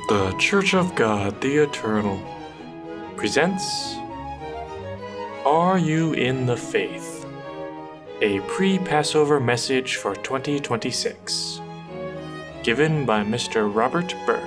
The Church of God the Eternal presents Are You in the Faith? A pre-Passover message for 2026, given by Mr. Robert Burke.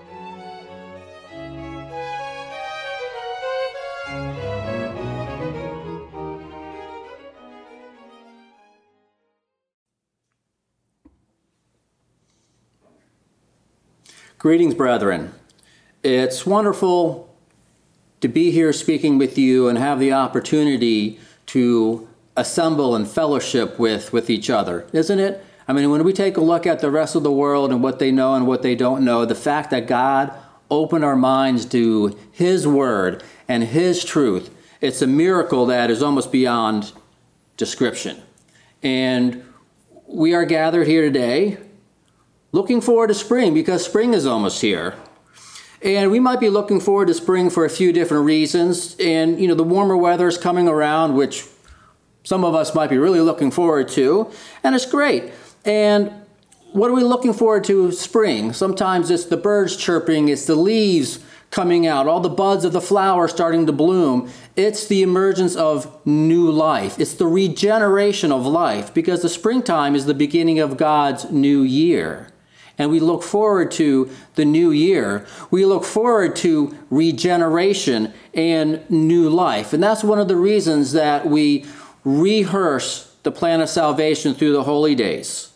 Greetings, brethren. It's wonderful to be here speaking with you and have the opportunity to assemble and fellowship with each other, isn't it? I mean, when we take a look at the rest of the world and what they know and what they don't know, the fact that God opened our minds to His Word and His truth, it's a miracle that is almost beyond description. And we are gathered here today looking forward to spring because spring is almost here. And we might be looking forward to spring for a few different reasons. And, the warmer weather is coming around, which some of us might be really looking forward to. And it's great. And what are we looking forward to spring? Sometimes it's the birds chirping, it's the leaves coming out, all the buds of the flowers starting to bloom. It's the emergence of new life. It's the regeneration of life because the springtime is the beginning of God's new year. And we look forward to the new year. We look forward to regeneration and new life. And that's one of the reasons that we rehearse the plan of salvation through the holy days.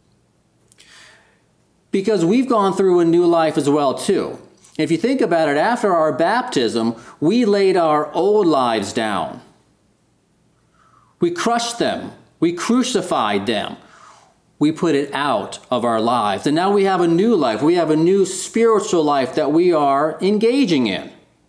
Because we've gone through a new life as well, too. If you think about it, after our baptism, we laid our old lives down. We crushed them. We crucified them. We put it out of our lives. And now we have a new life. We have a new spiritual life that we are engaging in.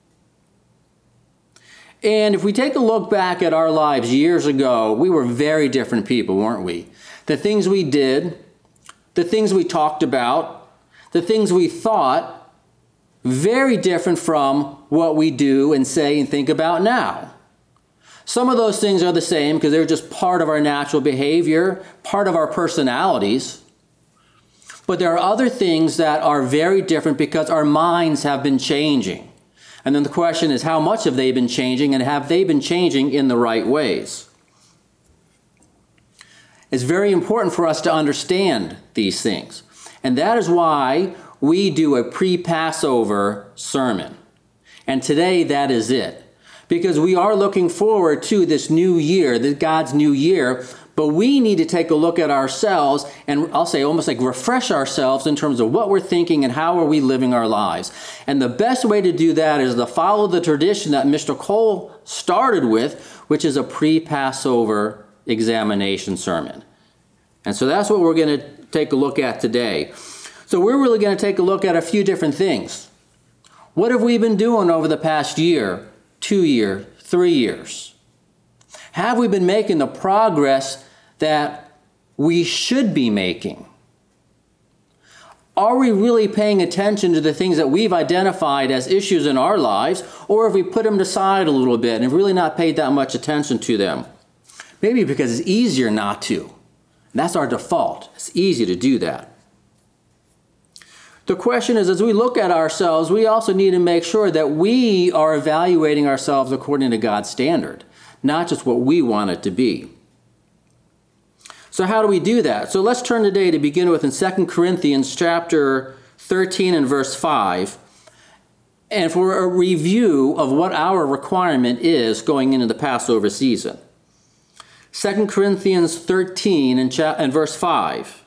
And if we take a look back at our lives years ago, we were very different people, weren't we? The things we did, the things we talked about, the things we thought, very different from what we do and say and think about now. Some of those things are the same because they're just part of our natural behavior, part of our personalities. But there are other things that are very different because our minds have been changing. And then the question is, how much have they been changing, and have they been changing in the right ways? It's very important for us to understand these things. And that is why we do a pre-Passover sermon. And today that is it. Because we are looking forward to this new year, God's new year, but we need to take a look at ourselves and I'll say almost like refresh ourselves in terms of what we're thinking and how are we living our lives. And the best way to do that is to follow the tradition that Mr. Cole started with, which is a pre-Passover examination sermon. And so that's what we're going to take a look at today. So we're really going to take a look at a few different things. What have we been doing over the past year, 2 years, 3 years? Have we been making the progress that we should be making? Are we really paying attention to the things that we've identified as issues in our lives, or have we put them aside a little bit and have really not paid that much attention to them? Maybe because it's easier not to. That's our default. It's easy to do that. The question is, as we look at ourselves, we also need to make sure that we are evaluating ourselves according to God's standard, not just what we want it to be. So how do we do that? So let's turn today to begin with in 2 Corinthians chapter 13 and verse 5, and for a review of what our requirement is going into the Passover season. 2 Corinthians 13 and verse 5.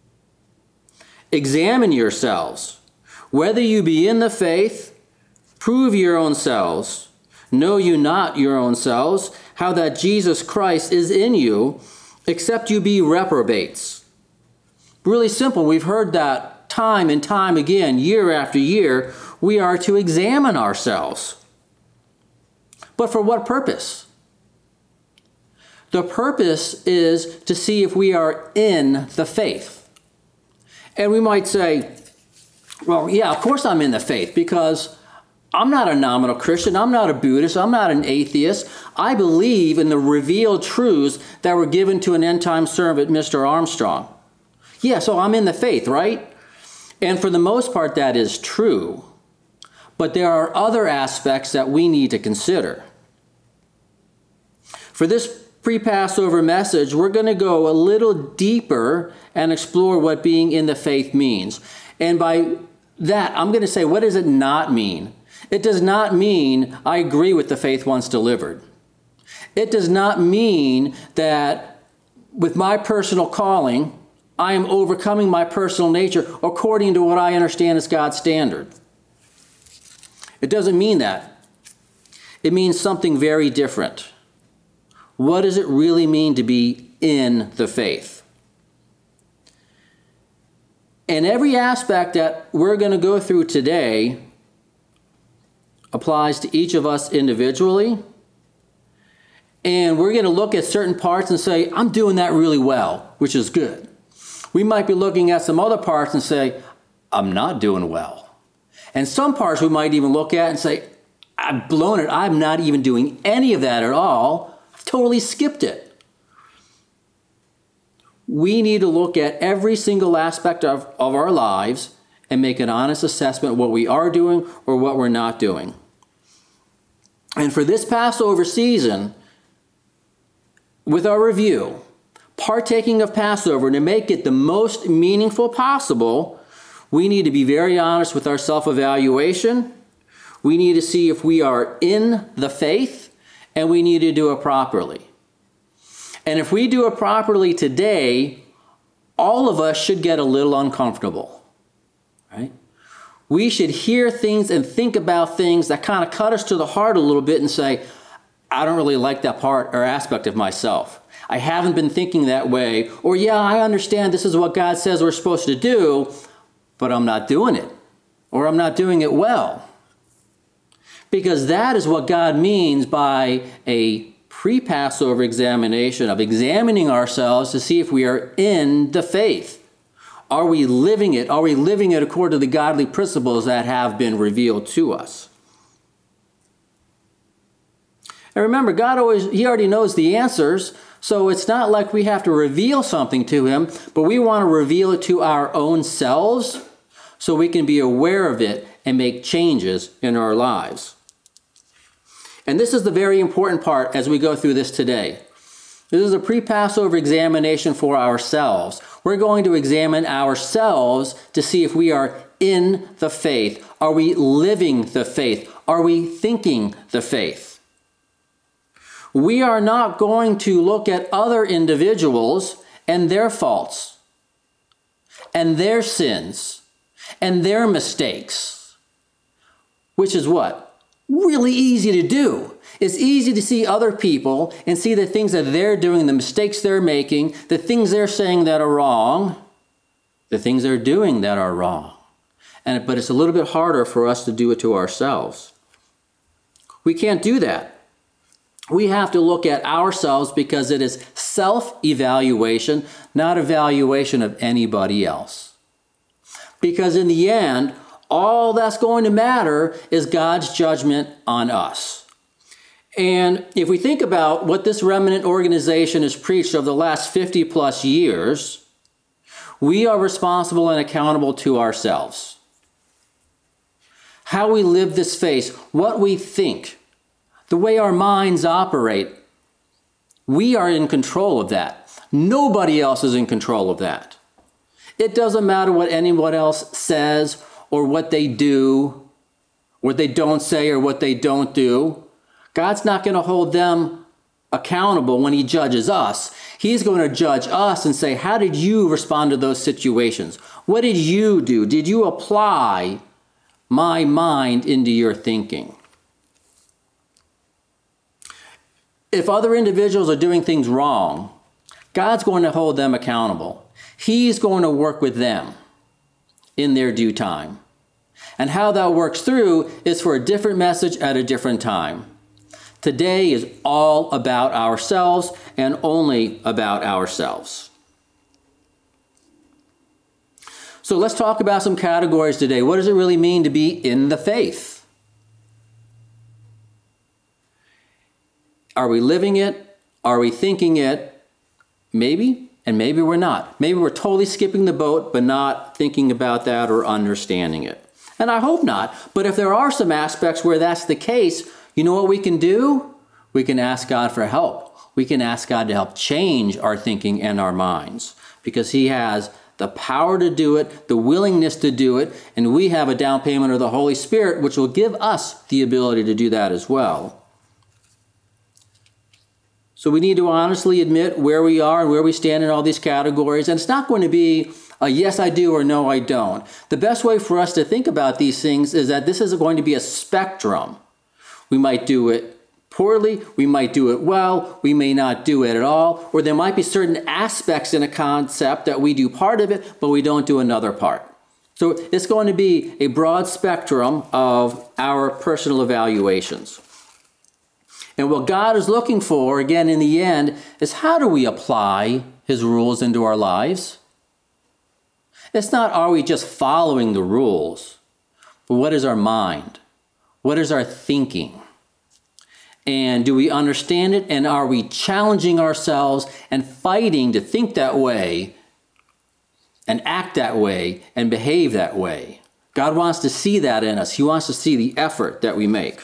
Examine yourselves, whether you be in the faith, prove your own selves. Know you not your own selves, how that Jesus Christ is in you, except you be reprobates. Really simple. We've heard that time and time again, year after year. We are to examine ourselves. But for what purpose? The purpose is to see if we are in the faith. And we might say, well, yeah, of course I'm in the faith because I'm not a nominal Christian. I'm not a Buddhist. I'm not an atheist. I believe in the revealed truths that were given to an end-time servant, Mr. Armstrong. Yeah, so I'm in the faith, right? And for the most part, that is true. But there are other aspects that we need to consider. For this pre-Passover message, we're going to go a little deeper and explore what being in the faith means. And by that, I'm going to say, what does it not mean? It does not mean I agree with the faith once delivered. It does not mean that with my personal calling, I am overcoming my personal nature according to what I understand as God's standard. It doesn't mean that. It means something very different. What does it really mean to be in the faith? And every aspect that we're going to go through today applies to each of us individually. And we're going to look at certain parts and say, I'm doing that really well, which is good. We might be looking at some other parts and say, I'm not doing well. And some parts we might even look at and say, I've blown it. I'm not even doing any of that at all. I've totally skipped it. We need to look at every single aspect of our lives and make an honest assessment of what we are doing or what we're not doing. And for this Passover season, with our review, partaking of Passover, to make it the most meaningful possible, we need to be very honest with our self-evaluation. We need to see if we are in the faith, and we need to do it properly. And if we do it properly today, all of us should get a little uncomfortable, right? We should hear things and think about things that kind of cut us to the heart a little bit and say, I don't really like that part or aspect of myself. I haven't been thinking that way. Or, yeah, I understand this is what God says we're supposed to do, but I'm not doing it. Or I'm not doing it well. Because that is what God means by a pre-Passover examination of examining ourselves to see if we are in the faith. Are we living it? Are we living it according to the godly principles that have been revealed to us? And remember, He already knows the answers, so it's not like we have to reveal something to Him, but we want to reveal it to our own selves so we can be aware of it and make changes in our lives. And this is the very important part as we go through this today. This is a pre-Passover examination for ourselves. We're going to examine ourselves to see if we are in the faith. Are we living the faith? Are we thinking the faith? We are not going to look at other individuals and their faults and their sins and their mistakes, which is what? Really easy to do. It's easy to see other people and see the things that they're doing, the mistakes they're making, the things they're saying that are wrong, the things they're doing that are wrong. But it's a little bit harder for us to do it to ourselves. We can't do that. We have to look at ourselves because it is self-evaluation, not evaluation of anybody else. Because in the end, all that's going to matter is God's judgment on us. And if we think about what this remnant organization has preached over the last 50 plus years, we are responsible and accountable to ourselves. How we live this faith, what we think, the way our minds operate, we are in control of that. Nobody else is in control of that. It doesn't matter what anyone else says or what they do, what they don't say or what they don't do. God's not going to hold them accountable when He judges us. He's going to judge us and say, how did you respond to those situations? What did you do? Did you apply my mind into your thinking? If other individuals are doing things wrong, God's going to hold them accountable. He's going to work with them in their due time. And how that works through is for a different message at a different time. Today is all about ourselves and only about ourselves. So let's talk about some categories today. What does it really mean to be in the faith? Are we living it? Are we thinking it? Maybe. And maybe we're not. Maybe we're totally skipping the boat, but not thinking about that or understanding it. And I hope not. But if there are some aspects where that's the case, you know what we can do? We can ask God for help. We can ask God to help change our thinking and our minds, because He has the power to do it, the willingness to do it, and we have a down payment of the Holy Spirit, which will give us the ability to do that as well. So we need to honestly admit where we are and where we stand in all these categories. And it's not going to be a yes, I do, or no, I don't. The best way for us to think about these things is that this is going to be a spectrum. We might do it poorly, we might do it well, we may not do it at all, or there might be certain aspects in a concept that we do part of it, but we don't do another part. So it's going to be a broad spectrum of our personal evaluations. And what God is looking for, again, in the end, is how do we apply His rules into our lives? It's not, are we just following the rules, but what is our mind? What is our thinking? And do we understand it? And are we challenging ourselves and fighting to think that way and act that way and behave that way? God wants to see that in us. He wants to see the effort that we make.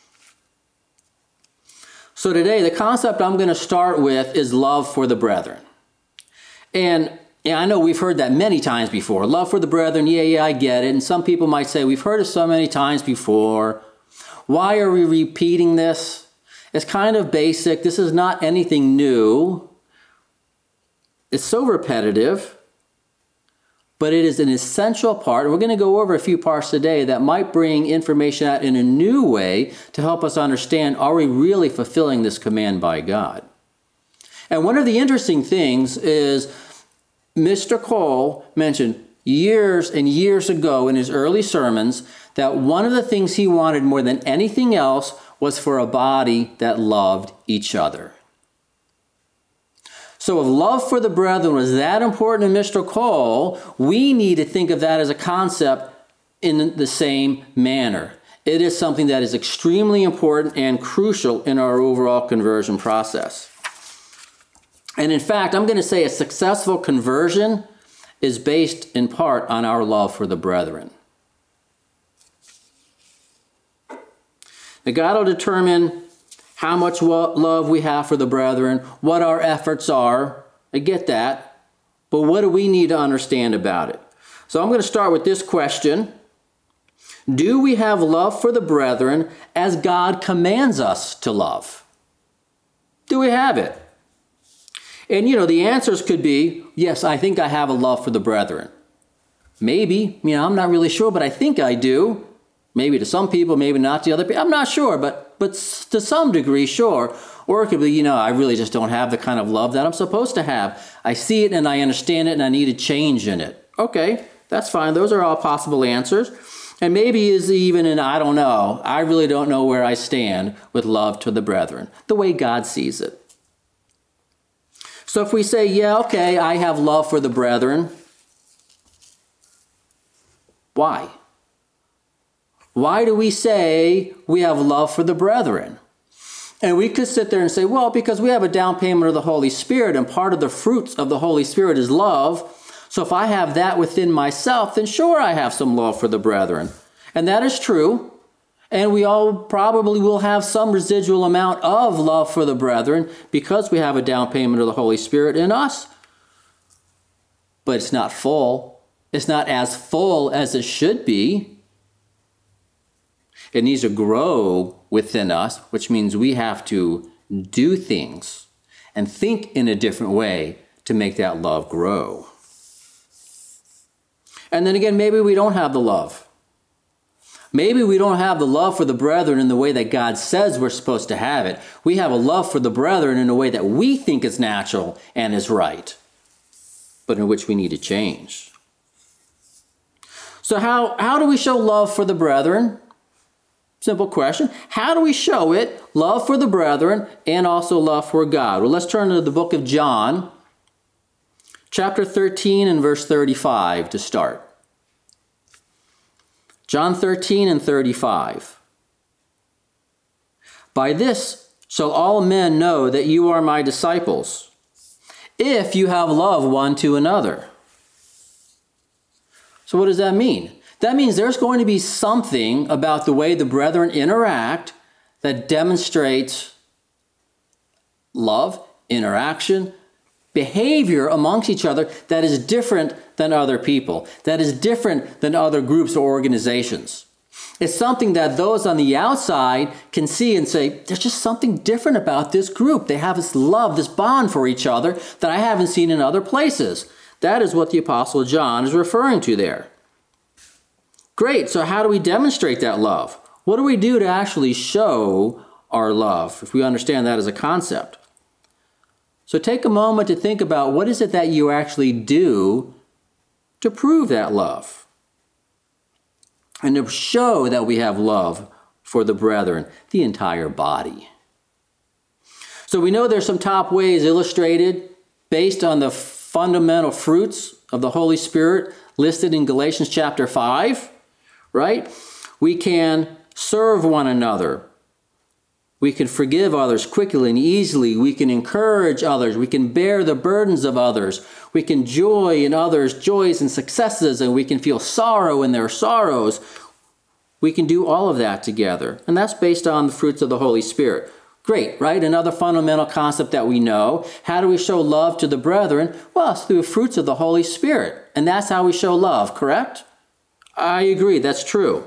So today, the concept I'm going to start with is love for the brethren. And I know we've heard that many times before. Love for the brethren, yeah, I get it. And some people might say, we've heard it so many times before. Why are we repeating this? It's kind of basic. This is not anything new. It's so repetitive, but it is an essential part. We're going to go over a few parts today that might bring information out in a new way to help us understand, are we really fulfilling this command by God? And one of the interesting things is Mr. Cole mentioned years and years ago in his early sermons that one of the things he wanted more than anything else was for a body that loved each other. So if love for the brethren was that important to Mr. Cole, we need to think of that as a concept in the same manner. It is something that is extremely important and crucial in our overall conversion process. And in fact, I'm going to say a successful conversion is based in part on our love for the brethren. Now, God will determine how much love we have for the brethren, what our efforts are. I get that. But what do we need to understand about it? So I'm going to start with this question. Do we have love for the brethren as God commands us to love? Do we have it? And the answers could be, yes, I think I have a love for the brethren. Maybe, I'm not really sure, but I think I do. Maybe to some people, maybe not to other people. I'm not sure, but to some degree, sure. Or it could be, I really just don't have the kind of love that I'm supposed to have. I see it and I understand it and I need a change in it. Okay, that's fine. Those are all possible answers. And maybe is even in, I don't know. I really don't know where I stand with love to the brethren, the way God sees it. So if we say, yeah, okay, I have love for the brethren, why? Why do we say we have love for the brethren? And we could sit there and say, well, because we have a down payment of the Holy Spirit, and part of the fruits of the Holy Spirit is love. So if I have that within myself, then sure, I have some love for the brethren. And that is true. And we all probably will have some residual amount of love for the brethren because we have a down payment of the Holy Spirit in us. But it's not full. It's not as full as it should be. It needs to grow within us, which means we have to do things and think in a different way to make that love grow. And then again, maybe we don't have the love. Maybe we don't have the love for the brethren in the way that God says we're supposed to have it. We have a love for the brethren in a way that we think is natural and is right, but in which we need to change. So how do we show love for the brethren? Simple question. How do we show it? Love for the brethren and also love for God. Well, let's turn to the book of John, chapter 13 and verse 35 to start. John 13 and 35. By this shall all men know that you are my disciples, if you have love one to another. So what does that mean? That means there's going to be something about the way the brethren interact that demonstrates love, interaction, behavior amongst each other that is different than other people, that is different than other groups or organizations. It's something that those on the outside can see and say, there's just something different about this group. They have this love, this bond for each other that I haven't seen in other places. That is what the Apostle John is referring to there. Great, so how do we demonstrate that love? What do we do to actually show our love, if we understand that as a concept? So take a moment to think about what is it that you actually do to prove that love and to show that we have love for the brethren, the entire body. So we know there's some top ways illustrated based on the fundamental fruits of the Holy Spirit listed in Galatians chapter 5, right? We can serve one another. We can forgive others quickly and easily. We can encourage others. We can bear the burdens of others. We can joy in others' joys and successes, and we can feel sorrow in their sorrows. We can do all of that together. And that's based on the fruits of the Holy Spirit. Great, right? Another fundamental concept that we know. How do we show love to the brethren? Well, it's through the fruits of the Holy Spirit. And that's how we show love, correct? I agree, that's true.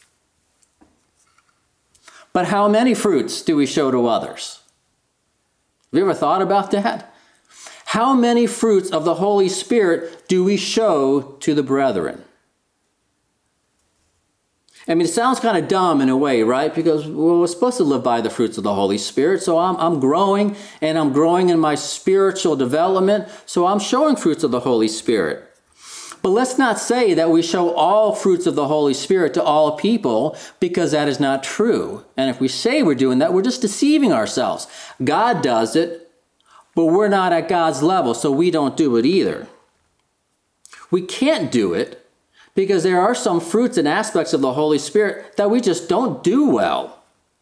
But how many fruits do we show to others? Have you ever thought about that? How many fruits of the Holy Spirit do we show to the brethren? I mean, it sounds kind of dumb in a way, right? Because we're supposed to live by the fruits of the Holy Spirit. So I'm growing, and I'm growing in my spiritual development. So I'm showing fruits of the Holy Spirit. But let's not say that we show all fruits of the Holy Spirit to all people, because that is not true. And if we say we're doing that, we're just deceiving ourselves. God does it, but we're not at God's level, so we don't do it either. We can't do it because there are some fruits and aspects of the Holy Spirit that we just don't do well.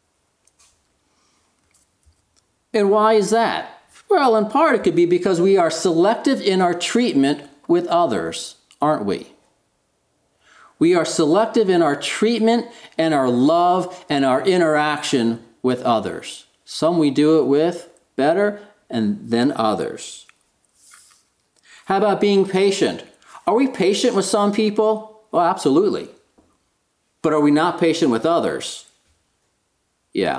And why is that? Well, in part it could be because we are selective in our treatment with others, aren't we? We are selective in our treatment and our love and our interaction with others. Some we do it with better and then others. How about being patient? Are we patient with some people? Well, absolutely. But are we not patient with others? Yeah.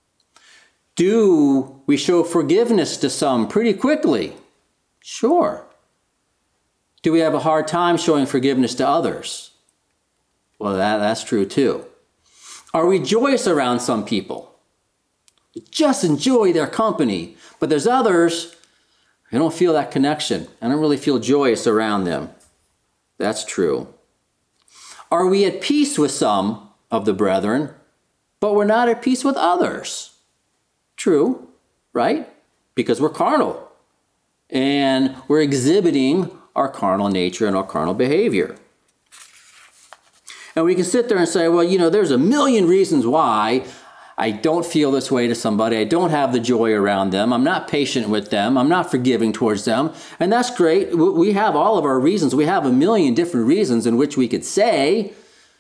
Do we show forgiveness to some pretty quickly? Sure. Do we have a hard time showing forgiveness to others? Well, that's true too. Are we joyous around some people? We just enjoy their company, but there's others who don't feel that connection. I don't really feel joyous around them. That's true. Are we at peace with some of the brethren, but we're not at peace with others? True, right? Because we're carnal, and we're exhibiting our carnal nature and our carnal behavior. And we can sit there and say, well, there's a million reasons why I don't feel this way to somebody. I don't have the joy around them. I'm not patient with them. I'm not forgiving towards them. And that's great. We have all of our reasons. We have a million different reasons in which we could say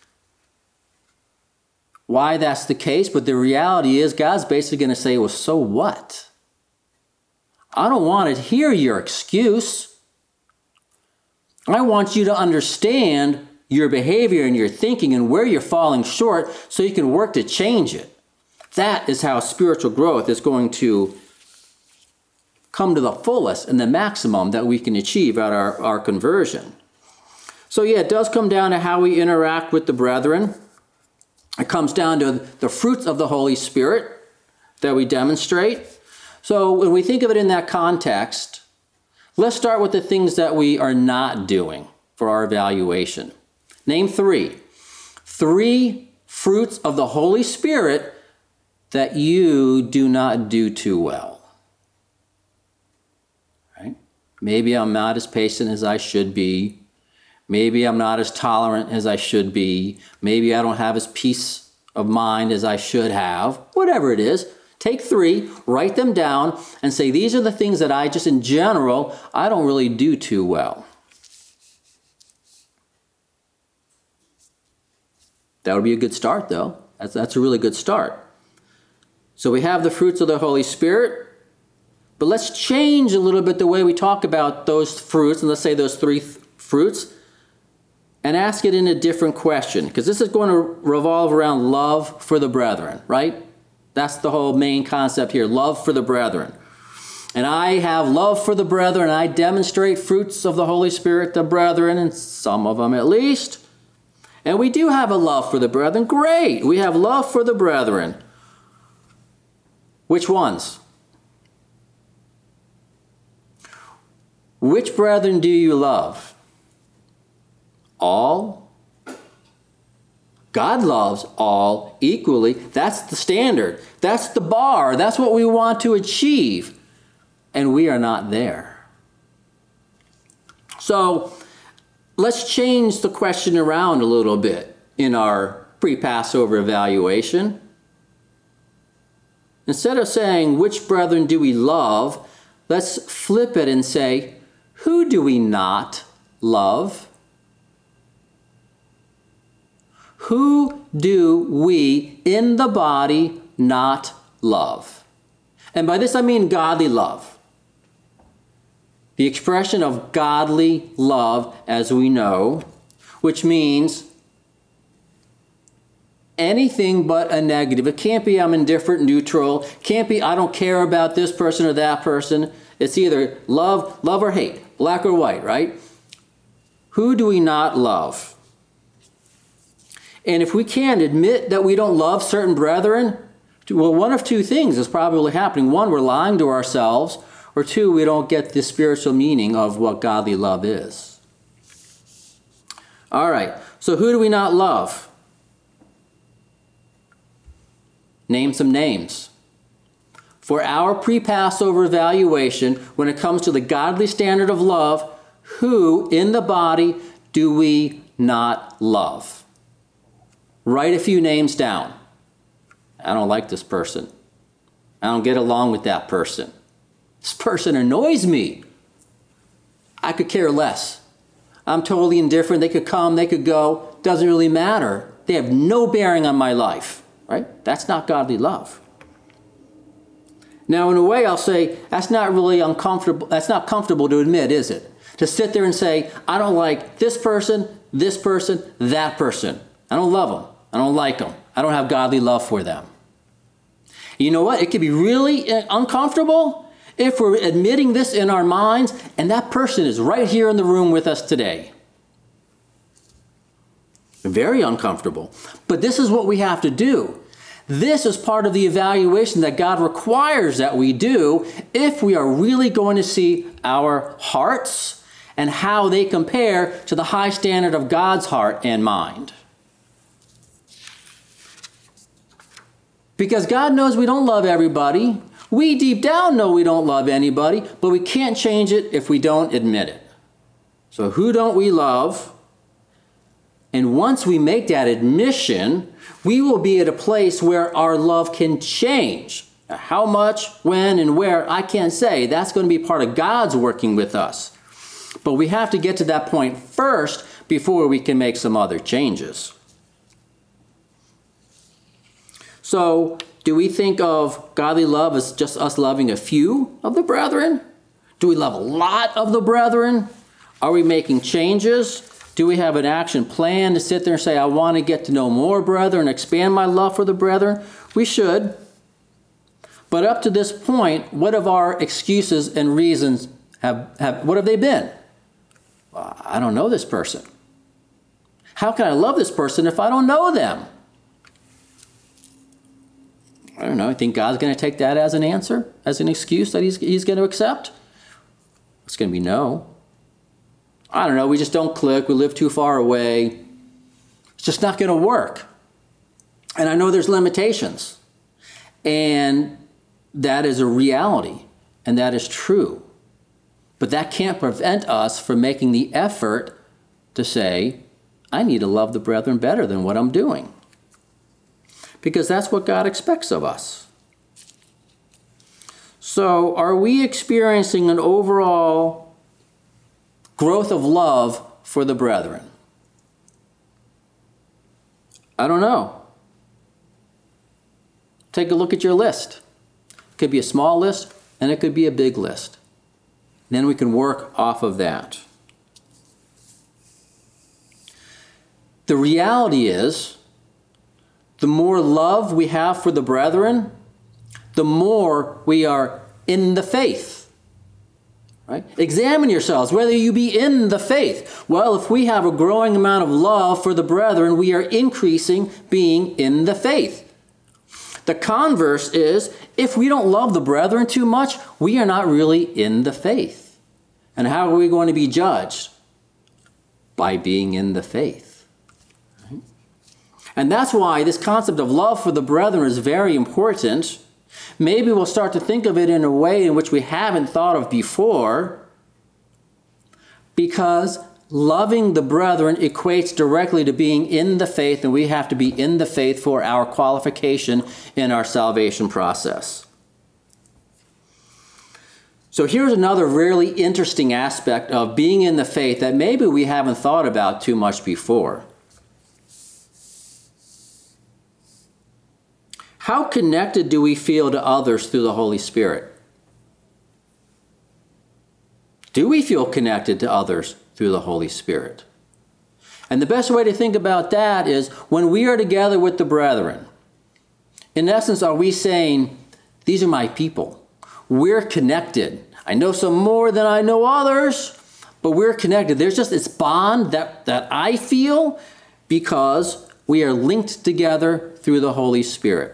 why that's the case. But the reality is God's basically going to say, well, so what? I don't want to hear your excuse. I want you to understand your behavior and your thinking and where you're falling short so you can work to change it. That is how spiritual growth is going to come to the fullest and the maximum that we can achieve at our conversion. So yeah, it does come down to how we interact with the brethren. It comes down to the fruits of the Holy Spirit that we demonstrate. So when we think of it in that context, let's start with the things that we are not doing for our evaluation. Name three. 3 fruits of the Holy Spirit that you do not do too well. Right? Maybe I'm not as patient as I should be. Maybe I'm not as tolerant as I should be. Maybe I don't have as peace of mind as I should have. Whatever it is, Take 3, write them down, and say, these are the things that I just in general, I don't really do too well. That would be a good start, though. That's a really good start. So we have the fruits of the Holy Spirit, but let's change a little bit the way we talk about those fruits, and let's say those 3 fruits, and ask it in a different question, because this is going to revolve around love for the brethren, right? That's the whole main concept here, love for the brethren. And I have love for the brethren, and I demonstrate fruits of the Holy Spirit to brethren, and some of them at least. And we do have a love for the brethren. Great, we have love for the brethren. Which ones? Which brethren do you love? All? God loves all equally. That's the standard. That's the bar. That's what we want to achieve. And we are not there. So let's change the question around a little bit in our pre-Passover evaluation. Instead of saying, which brethren do we love, let's flip it and say, who do we not love? Who do we in the body not love? And by this I mean godly love. The expression of godly love, as we know, which means anything but a negative. It can't be I'm indifferent, neutral. Can't be I don't care about this person or that person. It's either love or hate, black or white, right? Who do we not love? And if we can't admit that we don't love certain brethren, well, one of 2 things is probably happening. 1, we're lying to ourselves, or 2, we don't get the spiritual meaning of what godly love is. All right, so who do we not love? Name some names. For our pre-Passover evaluation, when it comes to the godly standard of love, who in the body do we not love? Write a few names down. I don't like this person. I don't get along with that person. This person annoys me. I could care less. I'm totally indifferent. They could come, they could go. Doesn't really matter. They have no bearing on my life, right? That's not godly love. Now, in a way, I'll say that's not really uncomfortable. That's not comfortable to admit, is it? To sit there and say, I don't like this person, that person. I don't love them. I don't like them. I don't have godly love for them. You know what? It can be really uncomfortable if we're admitting this in our minds and that person is right here in the room with us today. Very uncomfortable. But this is what we have to do. This is part of the evaluation that God requires that we do if we are really going to see our hearts and how they compare to the high standard of God's heart and mind. Because God knows we don't love everybody. We deep down know we don't love anybody, but we can't change it if we don't admit it. So who don't we love? And once we make that admission, we will be at a place where our love can change. Now, how much, when, and where, I can't say. That's going to be part of God's working with us. But we have to get to that point first before we can make some other changes. So, do we think of godly love as just us loving a few of the brethren? Do we love a lot of the brethren? Are we making changes? Do we have an action plan to sit there and say, I want to get to know more brethren, expand my love for the brethren? We should. But up to this point, what have our excuses and reasons what have they been? Well, I don't know this person. How can I love this person if I don't know them? I don't know. I think God's going to take that as an answer, as an excuse that he's going to accept. It's going to be no. I don't know. We just don't click. We live too far away. It's just not going to work. And I know there's limitations. And that is a reality. And that is true. But that can't prevent us from making the effort to say, I need to love the brethren better than what I'm doing. Because that's what God expects of us. So are we experiencing an overall growth of love for the brethren? I don't know. Take a look at your list. It could be a small list and it could be a big list. Then we can work off of that. The reality is, the more love we have for the brethren, the more we are in the faith. Right? Examine yourselves whether you be in the faith. Well, if we have a growing amount of love for the brethren, we are increasing being in the faith. The converse is, if we don't love the brethren too much, we are not really in the faith. And how are we going to be judged? By being in the faith. Right? And that's why this concept of love for the brethren is very important. Maybe we'll start to think of it in a way in which we haven't thought of before, because loving the brethren equates directly to being in the faith, and we have to be in the faith for our qualification in our salvation process. So here's another really interesting aspect of being in the faith that maybe we haven't thought about too much before. How connected do we feel to others through the Holy Spirit? Do we feel connected to others through the Holy Spirit? And the best way to think about that is when we are together with the brethren. In essence, are we saying, these are my people. We're connected. I know some more than I know others, but we're connected. There's just this bond that I feel because we are linked together through the Holy Spirit.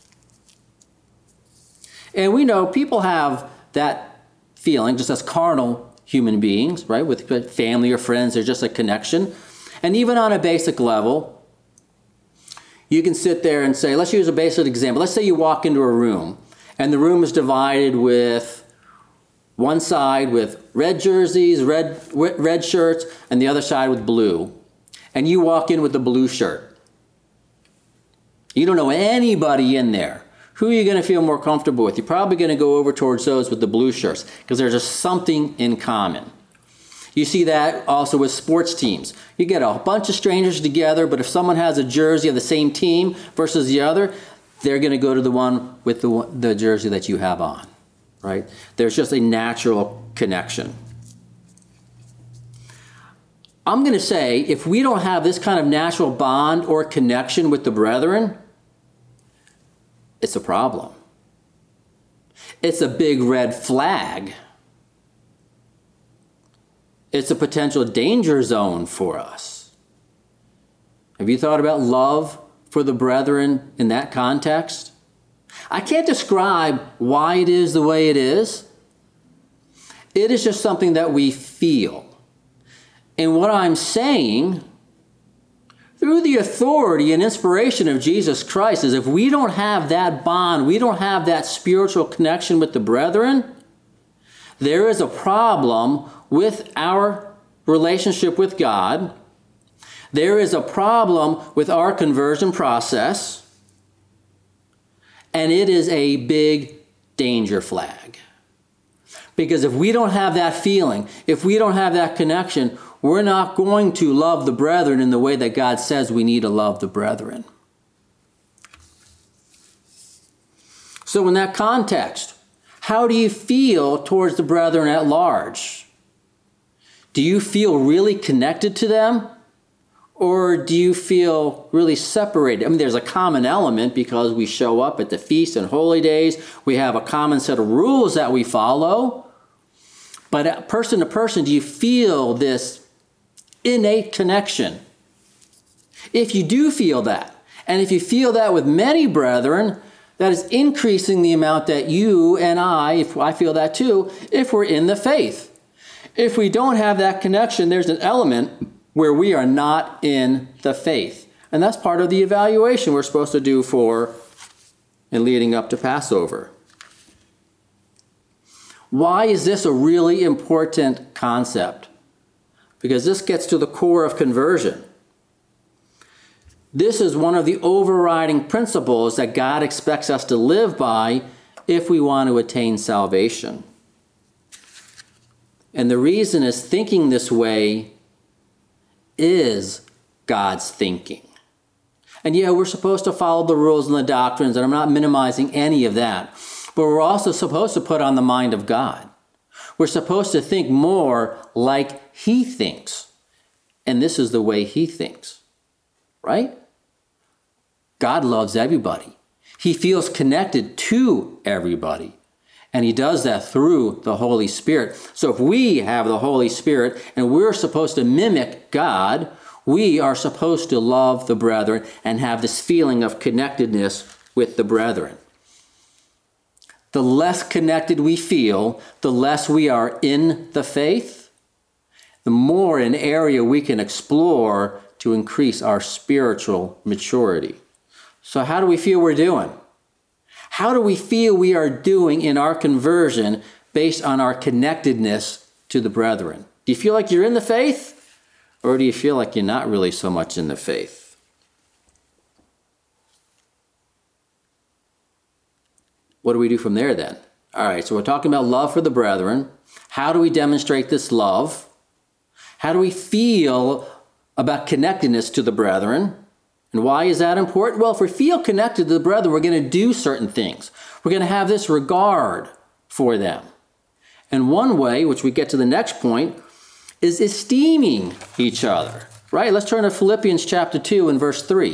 And we know people have that feeling just as carnal human beings, right? With family or friends, there's just a connection. And even on a basic level, you can sit there and say, let's use a basic example. Let's say you walk into a room and the room is divided with one side with red jerseys, red shirts, and the other side with blue. And you walk in with the blue shirt. You don't know anybody in there. Who are you going to feel more comfortable with? You're probably going to go over towards those with the blue shirts because there's just something in common. You see that also with sports teams. You get a bunch of strangers together, but if someone has a jersey of the same team versus the other, they're going to go to the one with the jersey that you have on, right? There's just a natural connection. I'm going to say if we don't have this kind of natural bond or connection with the brethren, it's a problem. It's a big red flag. It's a potential danger zone for us. Have you thought about love for the brethren in that context? I can't describe why it is the way it is. It is just something that we feel. And what I'm saying, through the authority and inspiration of Jesus Christ, is if we don't have that bond, we don't have that spiritual connection with the brethren, there is a problem with our relationship with God. There is a problem with our conversion process. And it is a big danger flag. Because if we don't have that feeling, if we don't have that connection, we're not going to love the brethren in the way that God says we need to love the brethren. So in that context, how do you feel towards the brethren at large? Do you feel really connected to them? Or do you feel really separated? I mean, there's a common element because we show up at the feast and holy days. We have a common set of rules that we follow. But person to person, do you feel this innate connection? If you do feel that, and if you feel that with many brethren, that is increasing the amount that you and I, if I feel that too, if we're in the faith. If we don't have that connection, there's an element where we are not in the faith. And that's part of the evaluation we're supposed to do for and leading up to Passover. Why is this a really important concept? Because this gets to the core of conversion. This is one of the overriding principles that God expects us to live by if we want to attain salvation. And the reason is thinking this way is God's thinking. And yeah, we're supposed to follow the rules and the doctrines, and I'm not minimizing any of that. But we're also supposed to put on the mind of God. We're supposed to think more like He thinks. And this is the way He thinks, right? God loves everybody. He feels connected to everybody. And He does that through the Holy Spirit. So if we have the Holy Spirit and we're supposed to mimic God, we are supposed to love the brethren and have this feeling of connectedness with the brethren. The less connected we feel, the less we are in the faith, the more an area we can explore to increase our spiritual maturity. So how do we feel we're doing? How do we feel we are doing in our conversion based on our connectedness to the brethren? Do you feel like you're in the faith? Or do you feel like you're not really so much in the faith? What do we do from there then? All right, so we're talking about love for the brethren. How do we demonstrate this love? How do we feel about connectedness to the brethren? And why is that important? Well, if we feel connected to the brethren, we're going to do certain things. We're going to have this regard for them. And one way, which we get to the next point, is esteeming each other, right? Let's turn to Philippians chapter 2 and verse 3.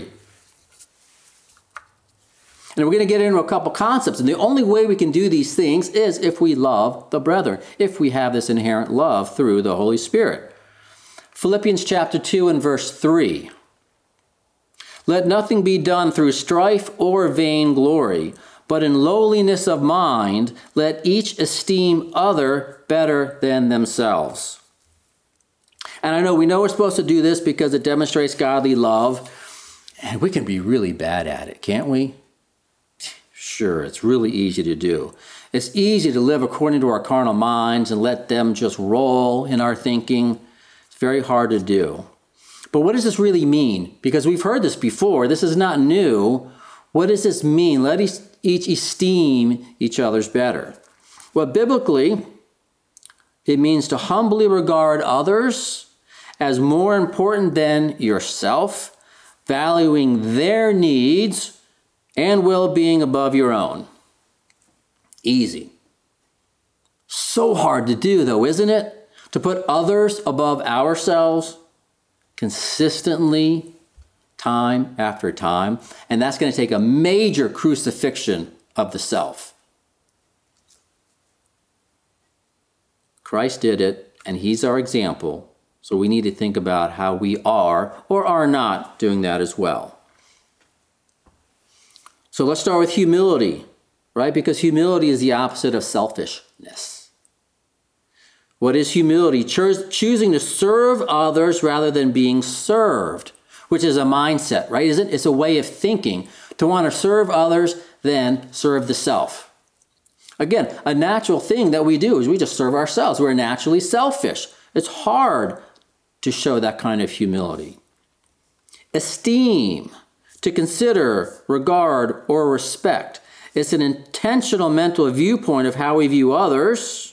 And we're going to get into a couple concepts. And the only way we can do these things is if we love the brethren, if we have this inherent love through the Holy Spirit. Philippians chapter 2 and verse 3. Let nothing be done through strife or vainglory, but in lowliness of mind, let each esteem other better than themselves. And I know we know we're supposed to do this because it demonstrates godly love, and we can be really bad at it, can't we? Sure, it's really easy to do. It's easy to live according to our carnal minds and let them just roll in our thinking. It's very hard to do. But what does this really mean? Because we've heard this before. This is not new. What does this mean? Let each esteem each other's better. Well, biblically, it means to humbly regard others as more important than yourself, valuing their needs and well-being above your own. Easy. So hard to do, though, isn't it? To put others above ourselves consistently, time after time. And that's going to take a major crucifixion of the self. Christ did it, and He's our example. So we need to think about how we are or are not doing that as well. So let's start with humility, right? Because humility is the opposite of selfishness. What is humility? Choosing to serve others rather than being served, which is a mindset, right? Isn't it? It's a way of thinking. To want to serve others, then serve the self. Again, a natural thing that we do is we just serve ourselves. We're naturally selfish. It's hard to show that kind of humility. Esteem, to consider, regard, or respect. It's an intentional mental viewpoint of how we view others.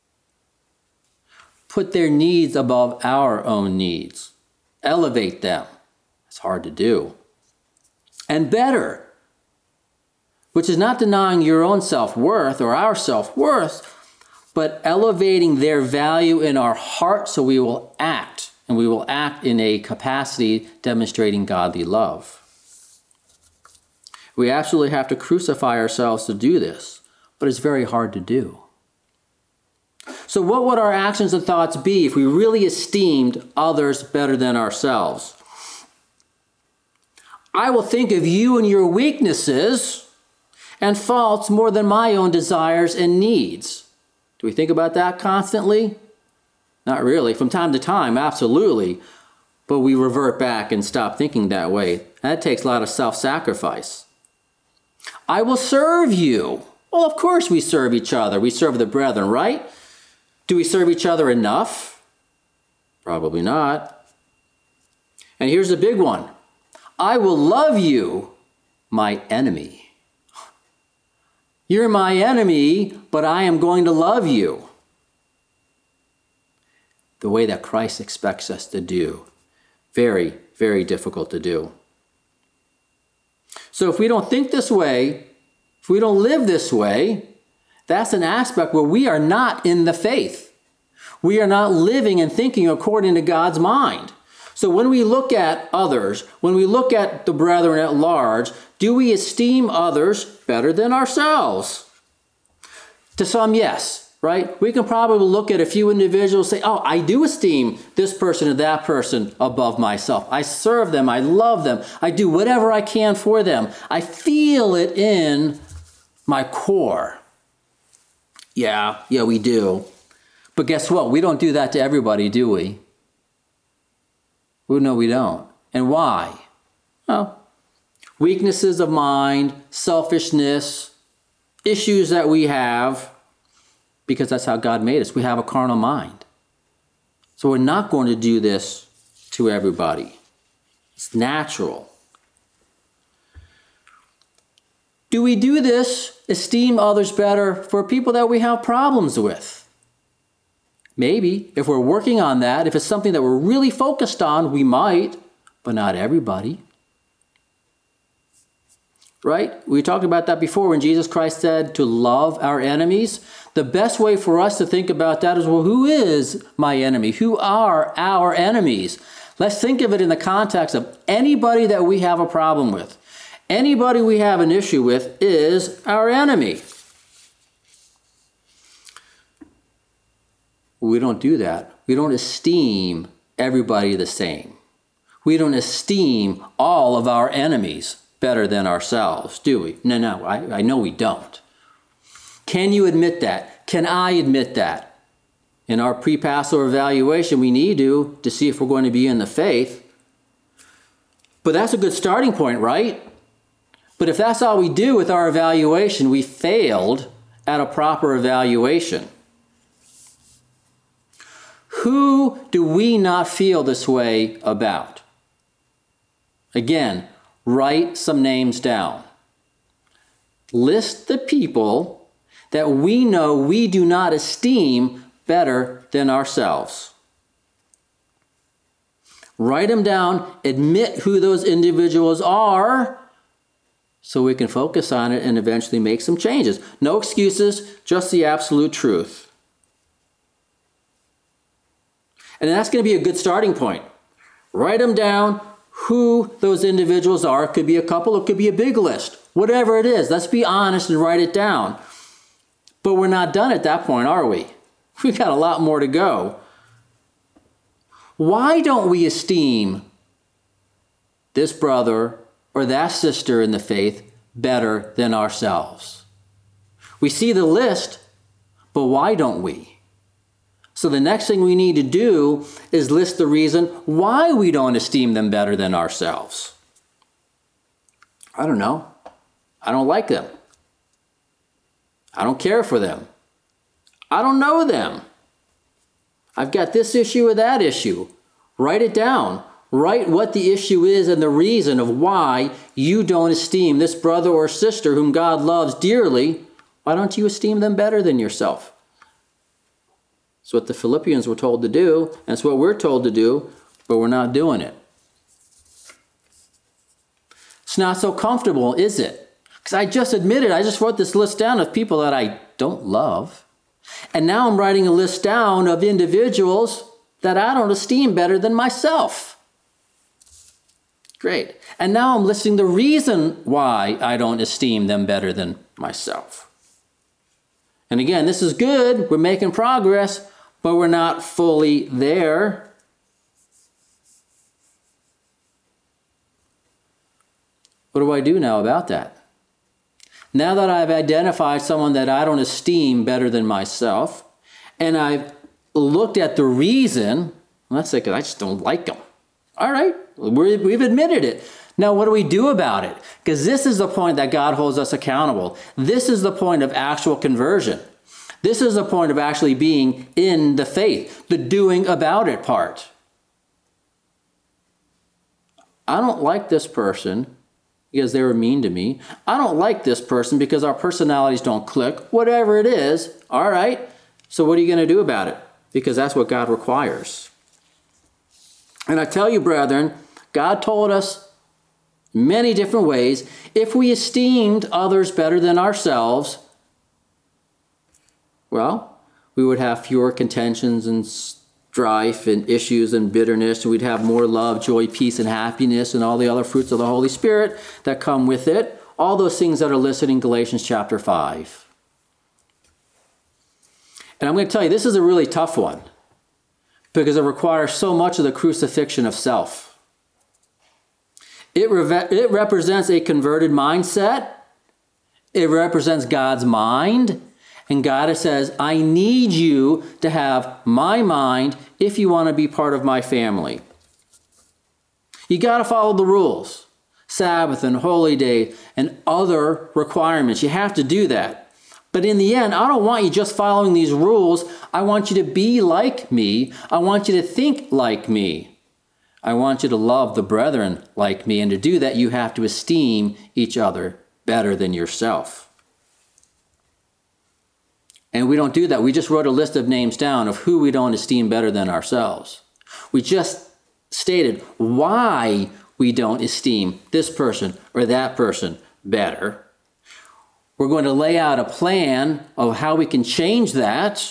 Put their needs above our own needs. Elevate them. It's hard to do. And better, which is not denying your own self-worth or our self-worth, but elevating their value in our heart so we will act. And we will act in a capacity demonstrating godly love. We absolutely have to crucify ourselves to do this, but it's very hard to do. So what would our actions and thoughts be if we really esteemed others better than ourselves? I will think of you and your weaknesses and faults more than my own desires and needs. Do we think about that constantly? Not really. From time to time, absolutely. But we revert back and stop thinking that way. And that takes a lot of self-sacrifice. I will serve you. Well, of course we serve each other. We serve the brethren, right? Do we serve each other enough? Probably not. And here's the big one. I will love you, my enemy. You're my enemy, but I am going to love you. The way that Christ expects us to do. Very, very difficult to do. So if we don't think this way, if we don't live this way, that's an aspect where we are not in the faith. We are not living and thinking according to God's mind. So when we look at others, when we look at the brethren at large, do we esteem others better than ourselves? To some, yes, right? We can probably look at a few individuals and say, oh, I do esteem this person or that person above myself. I serve them. I love them. I do whatever I can for them. I feel it in my core. Yeah, we do. But guess what? We don't do that to everybody, do we? Well, no, we don't. And why? Well, weaknesses of mind, selfishness, issues that we have, because that's how God made us. We have a carnal mind. So we're not going to do this to everybody. It's natural. Do we do this, esteem others better for people that we have problems with? Maybe, if we're working on that, if it's something that we're really focused on, we might, but not everybody. Right? We talked about that before when Jesus Christ said to love our enemies. The best way for us to think about that is, well, who is my enemy? Who are our enemies? Let's think of it in the context of anybody that we have a problem with. Anybody we have an issue with is our enemy. We don't do that. We don't esteem everybody the same. We don't esteem all of our enemies better than ourselves, do we? No, I know we don't. Can you admit that? Can I admit that? In our pre-Passover evaluation, we need to see if we're going to be in the faith. But that's a good starting point, right? But if that's all we do with our evaluation, we failed at a proper evaluation. Who do we not feel this way about? Again, write some names down. List the people that we know we do not esteem better than ourselves. Write them down, admit who those individuals are, so we can focus on it and eventually make some changes. No excuses, just the absolute truth. And that's going to be a good starting point. Write them down, who those individuals are. It could be a couple, it could be a big list. Whatever it is, let's be honest and write it down. But we're not done at that point, are we? We've got a lot more to go. Why don't we esteem this brother or that sister in the faith better than ourselves? We see the list, but why don't we? So the next thing we need to do is list the reason why we don't esteem them better than ourselves. I don't know. I don't like them. I don't care for them. I don't know them. I've got this issue or that issue. Write it down. Write what the issue is and the reason of why you don't esteem this brother or sister whom God loves dearly. Why don't you esteem them better than yourself? It's what the Philippians were told to do, and it's what we're told to do, but we're not doing it. It's not so comfortable, is it? Because I just admitted, I just wrote this list down of people that I don't love. And now I'm writing a list down of individuals that I don't esteem better than myself. Great. And now I'm listing the reason why I don't esteem them better than myself. And again, this is good. We're making progress, but we're not fully there. What do I do now about that? Now that I've identified someone that I don't esteem better than myself, and I've looked at the reason, let's say, because I just don't like them. All right, we've admitted it. Now, what do we do about it? Because this is the point that God holds us accountable. This is the point of actual conversion. This is the point of actually being in the faith, the doing about it part. I don't like this person, because they were mean to me. I don't like this person because our personalities don't click. Whatever it is, all right. So what are you going to do about it? Because that's what God requires. And I tell you, brethren, God told us many different ways, if we esteemed others better than ourselves, well, we would have fewer contentions and strife and issues and bitterness, and we'd have more love, joy, peace, and happiness, and all the other fruits of the Holy Spirit that come with it. All those things that are listed in Galatians chapter 5. And I'm going to tell you, this is a really tough one because it requires so much of the crucifixion of self. It represents a converted mindset. It represents God's mind. And God says, I need you to have my mind if you want to be part of my family. You got to follow the rules. Sabbath and holy day and other requirements. You have to do that. But in the end, I don't want you just following these rules. I want you to be like me. I want you to think like me. I want you to love the brethren like me. And to do that, you have to esteem each other better than yourself. And we don't do that. We just wrote a list of names down of who we don't esteem better than ourselves. We just stated why we don't esteem this person or that person better. We're going to lay out a plan of how we can change that.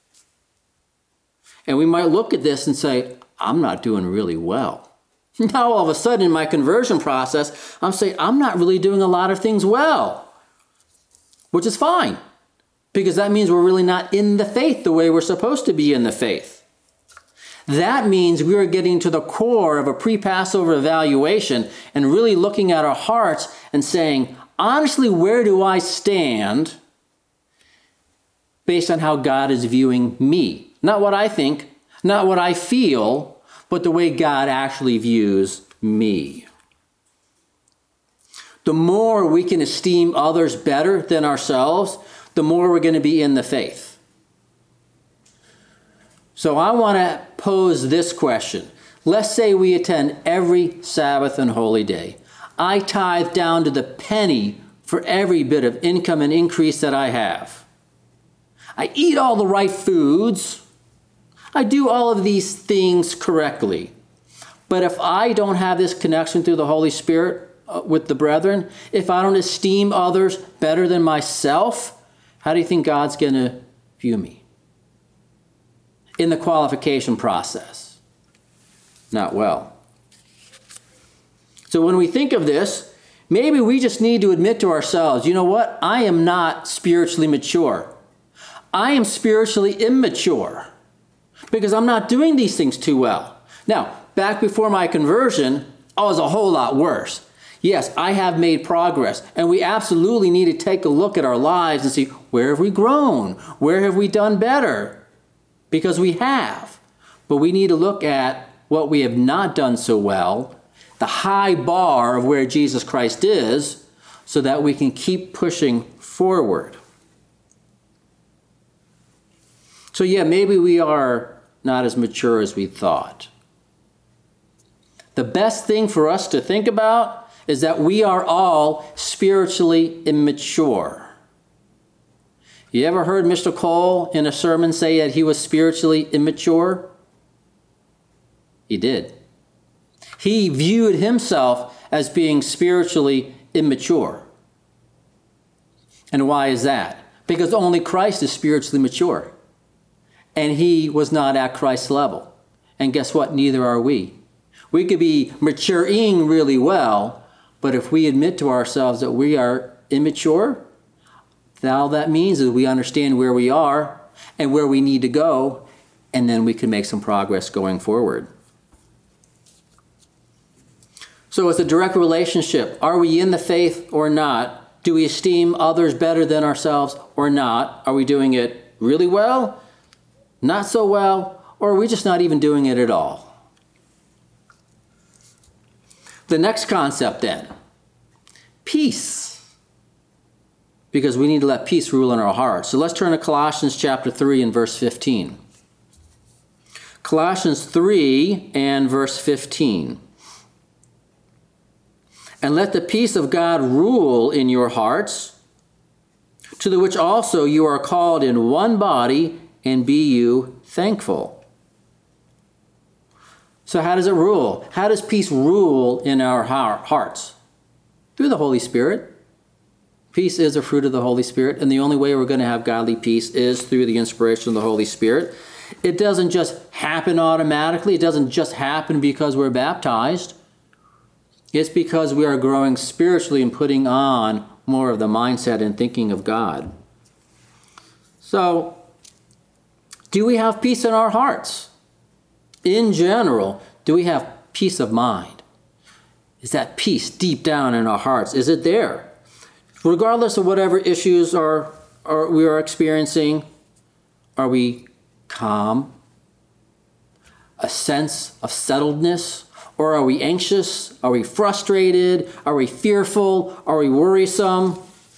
And we might look at this and say, I'm not doing really well. Now all of a sudden in my conversion process, I'm saying I'm not really doing a lot of things well, which is fine, because that means we're really not in the faith the way we're supposed to be in the faith. That means we are getting to the core of a pre-Passover evaluation and really looking at our hearts and saying, honestly, where do I stand based on how God is viewing me? Not what I think, not what I feel, but the way God actually views me. The more we can esteem others better than ourselves, the more we're going to be in the faith. So I want to pose this question. Let's say we attend every Sabbath and holy day. I tithe down to the penny for every bit of income and increase that I have. I eat all the right foods. I do all of these things correctly. But if I don't have this connection through the Holy Spirit with the brethren, if I don't esteem others better than myself, how do you think God's going to view me? In the qualification process, not well. So when we think of this, maybe we just need to admit to ourselves, you know what? I am not spiritually mature. I am spiritually immature because I'm not doing these things too well. Now, back before my conversion, I was a whole lot worse. Yes, I have made progress, and we absolutely need to take a look at our lives and see, where have we grown? Where have we done better? Because we have. But we need to look at what we have not done so well, the high bar of where Jesus Christ is, so that we can keep pushing forward. So yeah, maybe we are not as mature as we thought. The best thing for us to think about is that we are all spiritually immature. You ever heard Mr. Cole in a sermon say that he was spiritually immature? He did. He viewed himself as being spiritually immature. And why is that? Because only Christ is spiritually mature. And he was not at Christ's level. And guess what? Neither are we. We could be maturing really well, but if we admit to ourselves that we are immature, all that means is we understand where we are and where we need to go, and then we can make some progress going forward. So it's a direct relationship. Are we in the faith or not? Do we esteem others better than ourselves or not? Are we doing it really well, not so well, or are we just not even doing it at all? The next concept then, peace. Because we need to let peace rule in our hearts. So let's turn to Colossians chapter 3 and verse 15. Colossians 3 and verse 15. And let the peace of God rule in your hearts, to the which also you are called in one body, and be you thankful. So how does it rule? How does peace rule in our hearts? Through the Holy Spirit. Peace is a fruit of the Holy Spirit, and the only way we're going to have godly peace is through the inspiration of the Holy Spirit. It doesn't just happen automatically. It doesn't just happen because we're baptized. It's because we are growing spiritually and putting on more of the mindset and thinking of God. So, do we have peace in our hearts? In general, do we have peace of mind? Is that peace deep down in our hearts? Is it there? Regardless of whatever issues we are experiencing, are we calm? A sense of settledness? Or are we anxious? Are we frustrated? Are we fearful? Are we worrisome?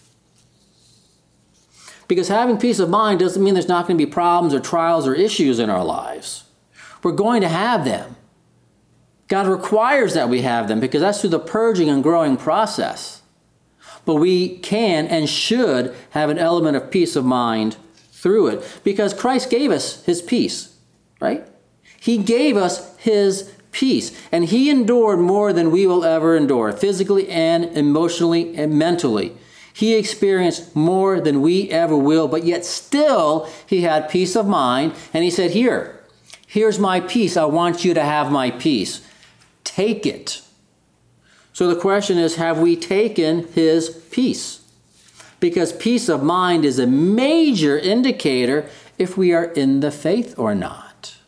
Because having peace of mind doesn't mean there's not going to be problems or trials or issues in our lives. We're going to have them. God requires that we have them because that's through the purging and growing process. But we can and should have an element of peace of mind through it because Christ gave us his peace, right? He gave us his peace, and he endured more than we will ever endure, physically and emotionally and mentally. He experienced more than we ever will, but yet still he had peace of mind, and he said, here's my peace. I want you to have my peace. Take it. So the question is, have we taken his peace? Because peace of mind is a major indicator if we are in the faith or not.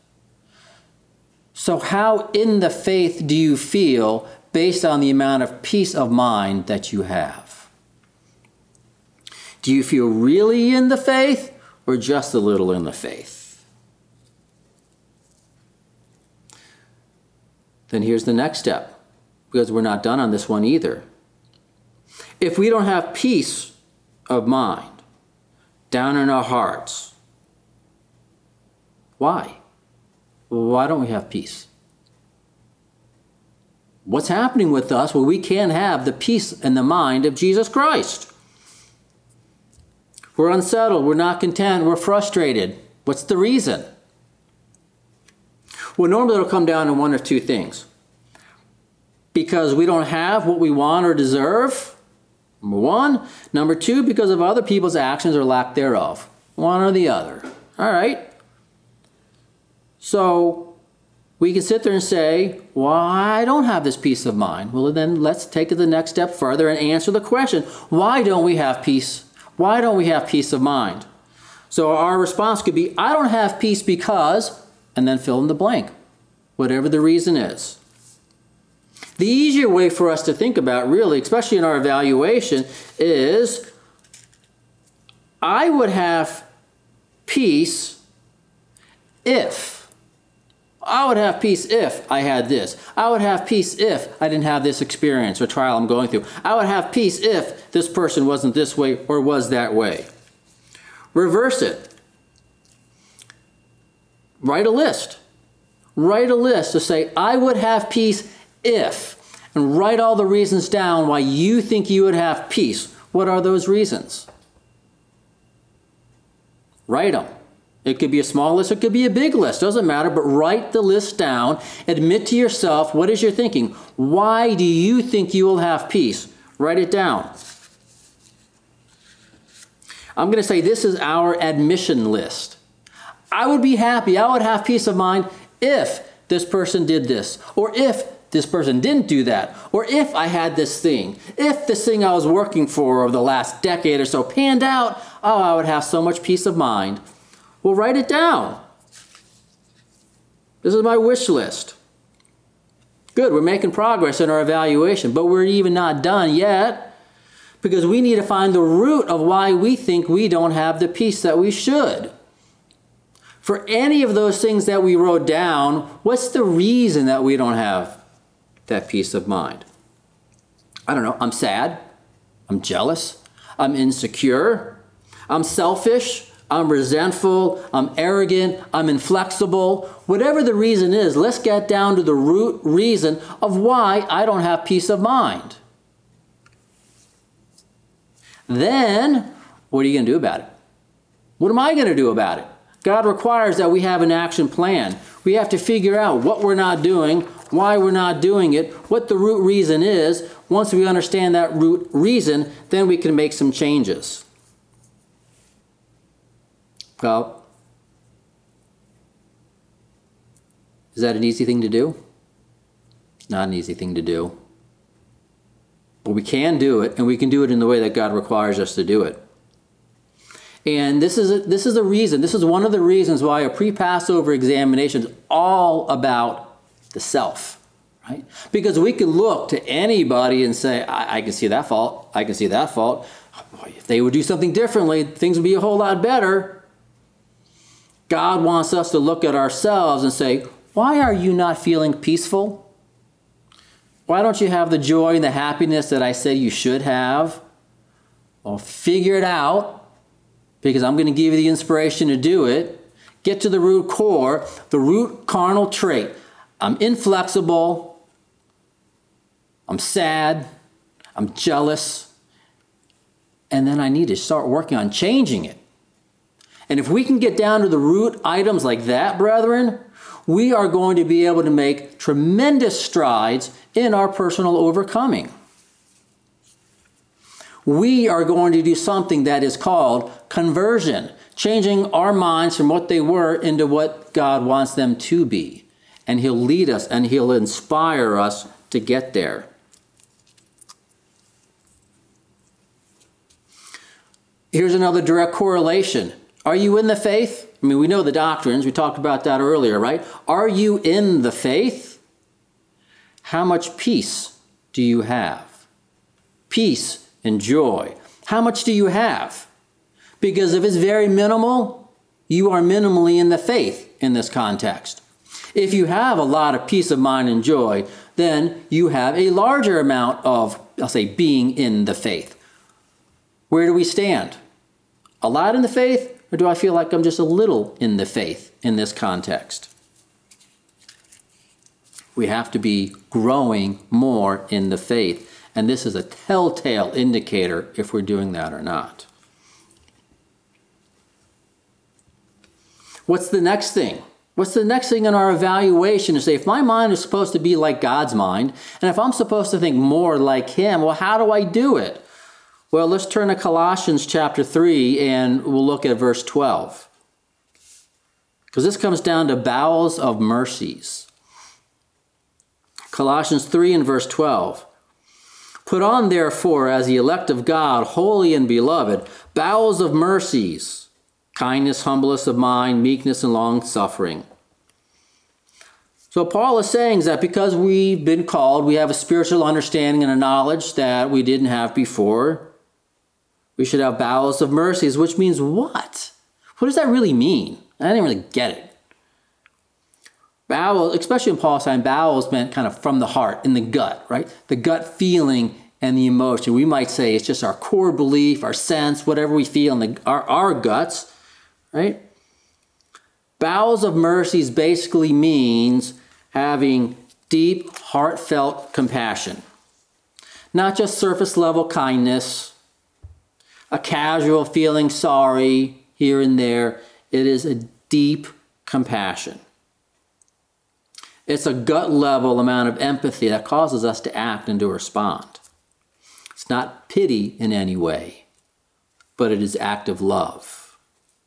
So how in the faith do you feel based on the amount of peace of mind that you have? Do you feel really in the faith or just a little in the faith? Then here's the next step, because we're not done on this one either. If we don't have peace of mind down in our hearts, why? Why don't we have peace? What's happening with us where we can't have the peace and the mind of Jesus Christ? We're unsettled, we're not content, we're frustrated. What's the reason? Well, normally it'll come down to one of two things. Because we don't have what we want or deserve, number one. Number two, because of other people's actions or lack thereof. One or the other. All right. So we can sit there and say, well, I don't have this peace of mind. Well, then let's take it the next step further and answer the question, why don't we have peace? Why don't we have peace of mind? So our response could be, I don't have peace because, and then fill in the blank, whatever the reason is. The easier way for us to think about, really, especially in our evaluation, is I would have peace if. I would have peace if I had this. I would have peace if I didn't have this experience or trial I'm going through. I would have peace if this person wasn't this way or was that way. Reverse it. Write a list. Write a list to say, I would have peace if. And write all the reasons down why you think you would have peace. What are those reasons? Write them. It could be a small list, it could be a big list, doesn't matter, but write the list down. Admit to yourself, what is your thinking? Why do you think you will have peace? Write it down. I'm going to say this is our admission list. I would be happy, I would have peace of mind if this person did this, or if this person didn't do that, or if I had this thing, if this thing I was working for over the last decade or so panned out, oh, I would have so much peace of mind. Well, write it down. This is my wish list. Good, we're making progress in our evaluation, but we're even not done yet because we need to find the root of why we think we don't have the peace that we should. For any of those things that we wrote down, what's the reason that we don't have that peace of mind? I don't know, I'm sad, I'm jealous, I'm insecure, I'm selfish, I'm resentful, I'm arrogant, I'm inflexible. Whatever the reason is, let's get down to the root reason of why I don't have peace of mind. then what are you going to do about it? What am I going to do about it? God requires that we have an action plan. We have to figure out what we're not doing, why we're not doing it, what the root reason is. Once we understand that root reason, then we can make some changes. Well, is that an easy thing to do? It's not an easy thing to do. But we can do it, and we can do it in the way that God requires us to do it. And this is a reason. This is one of the reasons why a pre-Passover examination is all about the self, right? Because we can look to anybody and say, I can see that fault. I can see that fault. If they would do something differently, things would be a whole lot better. God wants us to look at ourselves and say, why are you not feeling peaceful? Why don't you have the joy and the happiness that I said you should have? Well, figure it out. Because I'm going to give you the inspiration to do it. Get to the root core, the root carnal trait. I'm inflexible. I'm sad. I'm jealous. And then I need to start working on changing it. And if we can get down to the root items like that, brethren, we are going to be able to make tremendous strides in our personal overcoming. We are going to do something that is called conversion, changing our minds from what they were into what God wants them to be. And He'll lead us and He'll inspire us to get there. Here's another direct correlation. Are you in the faith? I mean, we know the doctrines. We talked about that earlier, right? Are you in the faith? How much peace do you have? Peace and joy. How much do you have? Because if it's very minimal, you are minimally in the faith in this context. If you have a lot of peace of mind and joy, then you have a larger amount of, I'll say, being in the faith. Where do we stand? A lot in the faith, or do I feel like I'm just a little in the faith in this context? We have to be growing more in the faith. And this is a telltale indicator if we're doing that or not. What's the next thing? What's the next thing in our evaluation to say, if my mind is supposed to be like God's mind, and if I'm supposed to think more like Him, well, how do I do it? Well, let's turn to Colossians chapter 3, and we'll look at verse 12. Because this comes down to bowels of mercies. Colossians 3 and verse 12. Put on, therefore, as the elect of God, holy and beloved, bowels of mercies, kindness, humbleness of mind, meekness, and long-suffering. So Paul is saying that because we've been called, we have a spiritual understanding and a knowledge that we didn't have before. We should have bowels of mercies, which means what? What does that really mean? I didn't really get it. Bowels, especially in Paul's time, bowels meant kind of from the heart, in the gut, right? The gut feeling and the emotion. We might say it's just our core belief, our sense, whatever we feel in our guts, right? Bowels of mercies basically means having deep, heartfelt compassion. Not just surface level kindness, a casual feeling sorry here and there. It is a deep compassion. It's a gut level amount of empathy that causes us to act and to respond. It's not pity in any way, but it is active love.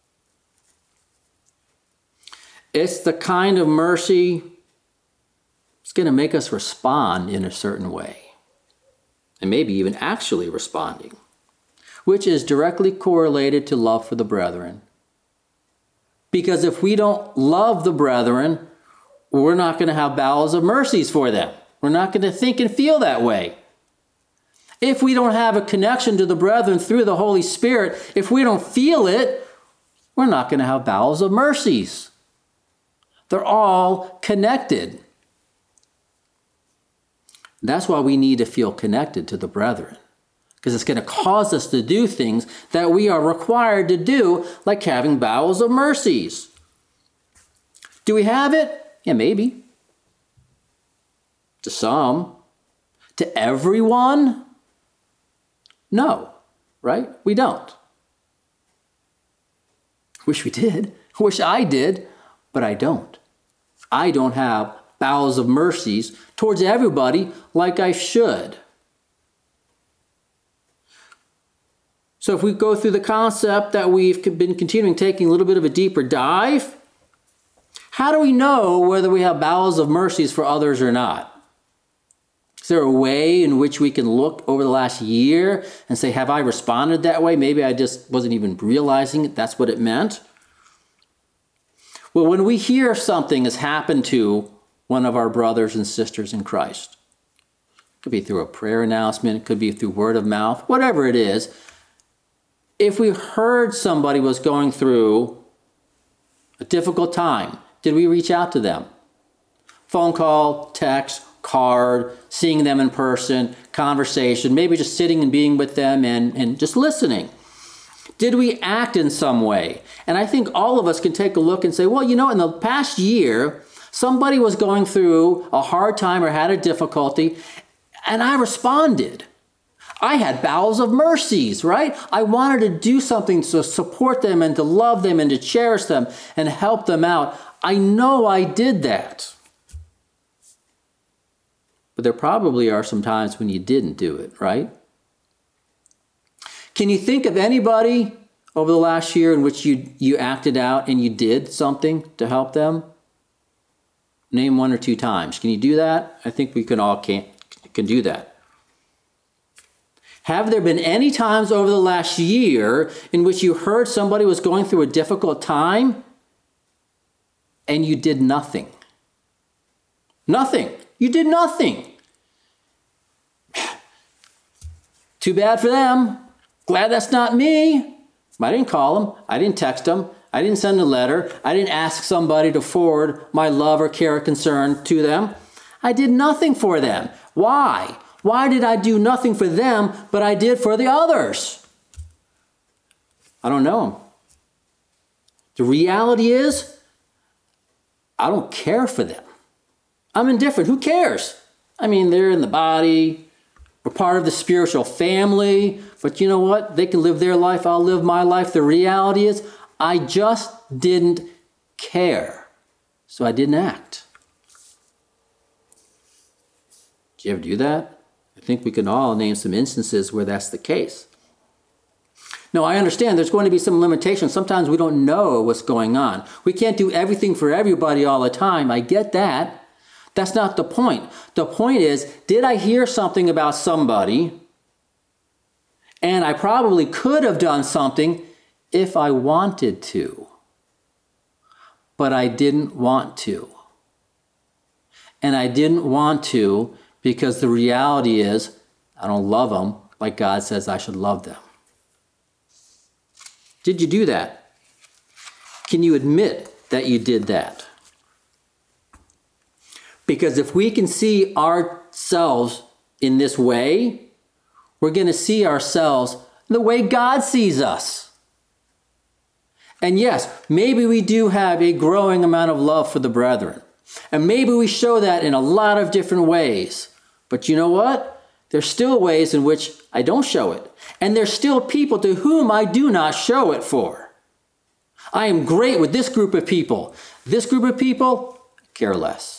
It's the kind of mercy that's going to make us respond in a certain way, and maybe even actually responding, which is directly correlated to love for the brethren. Because if we don't love the brethren, we're not going to have bowels of mercies for them. We're not going to think and feel that way. If we don't have a connection to the brethren through the Holy Spirit, if we don't feel it, we're not going to have bowels of mercies. They're all connected. That's why we need to feel connected to the brethren, because it's going to cause us to do things that we are required to do, like having bowels of mercies. Do we have it? Yeah, maybe. To some. To everyone? No. right? We don't. Wish we did. Wish I did, but I don't. I don't have bowels of mercies towards everybody like I should. So if we go through the concept that we've been continuing, taking a little bit of a deeper dive, how do we know whether we have bowels of mercies for others or not? Is there a way in which we can look over the last year and say, have I responded that way? Maybe I just wasn't even realizing it. That's what it meant. Well, when we hear something has happened to one of our brothers and sisters in Christ, it could be through a prayer announcement, it could be through word of mouth, whatever it is. If we heard somebody was going through a difficult time, did we reach out to them? Phone call, text, card, seeing them in person, conversation, maybe just sitting and being with them and just listening. Did we act in some way? And I think all of us can take a look and say, well, in the past year, somebody was going through a hard time or had a difficulty, and I responded. I had bowels of mercies, right? I wanted to do something to support them and to love them and to cherish them and help them out. I know I did that. But there probably are some times when you didn't do it, right? Can you think of anybody over the last year in which you acted out and you did something to help them? Name 1 or 2 times. Can you do that? I think we can do that. Have there been any times over the last year in which you heard somebody was going through a difficult time and you did nothing? Nothing. You did nothing. Too bad for them. Glad that's not me. I didn't call them. I didn't text them. I didn't send a letter. I didn't ask somebody to forward my love or care or concern to them. I did nothing for them. Why? Why did I do nothing for them, but I did for the others? I don't know them. The reality is, I don't care for them. I'm indifferent. Who cares? I mean, they're in the body. We're part of the spiritual family. But you know what? They can live their life. I'll live my life. The reality is, I just didn't care. So I didn't act. Do you ever do that? I think we can all name some instances where that's the case. Now, I understand there's going to be some limitations. Sometimes we don't know what's going on. We can't do everything for everybody all the time. I get that. That's not the point. The point is, did I hear something about somebody, and I probably could have done something if I wanted to, but I didn't want to. And I didn't want to because the reality is, I don't love them like God says I should love them. Did you do that? Can you admit that you did that? Because if we can see ourselves in this way, we're going to see ourselves the way God sees us. And yes, maybe we do have a growing amount of love for the brethren. And maybe we show that in a lot of different ways. But you know what? There's still ways in which I don't show it. And there's still people to whom I do not show it for. I am great with this group of people. This group of people, care less.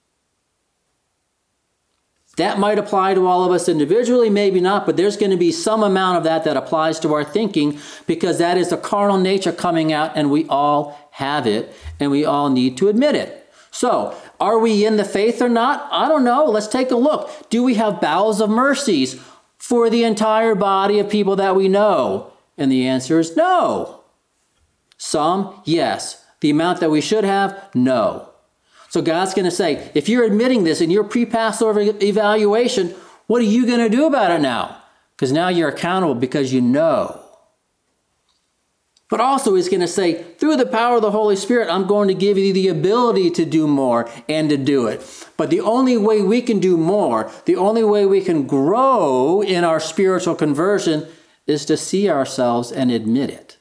That might apply to all of us individually, maybe not, but there's going to be some amount of that applies to our thinking because that is the carnal nature coming out and we all have it and we all need to admit it. So, are we in the faith or not? I don't know. Let's take a look. Do we have bowels of mercies for the entire body of people that we know? And the answer is no. Some, yes. The amount that we should have, no. So God's going to say, if you're admitting this in your pre-Passover evaluation, what are you going to do about it now? Because now you're accountable because you know. But also he's going to say, through the power of the Holy Spirit, I'm going to give you the ability to do more and to do it. But the only way we can do more, the only way we can grow in our spiritual conversion is to see ourselves and admit it.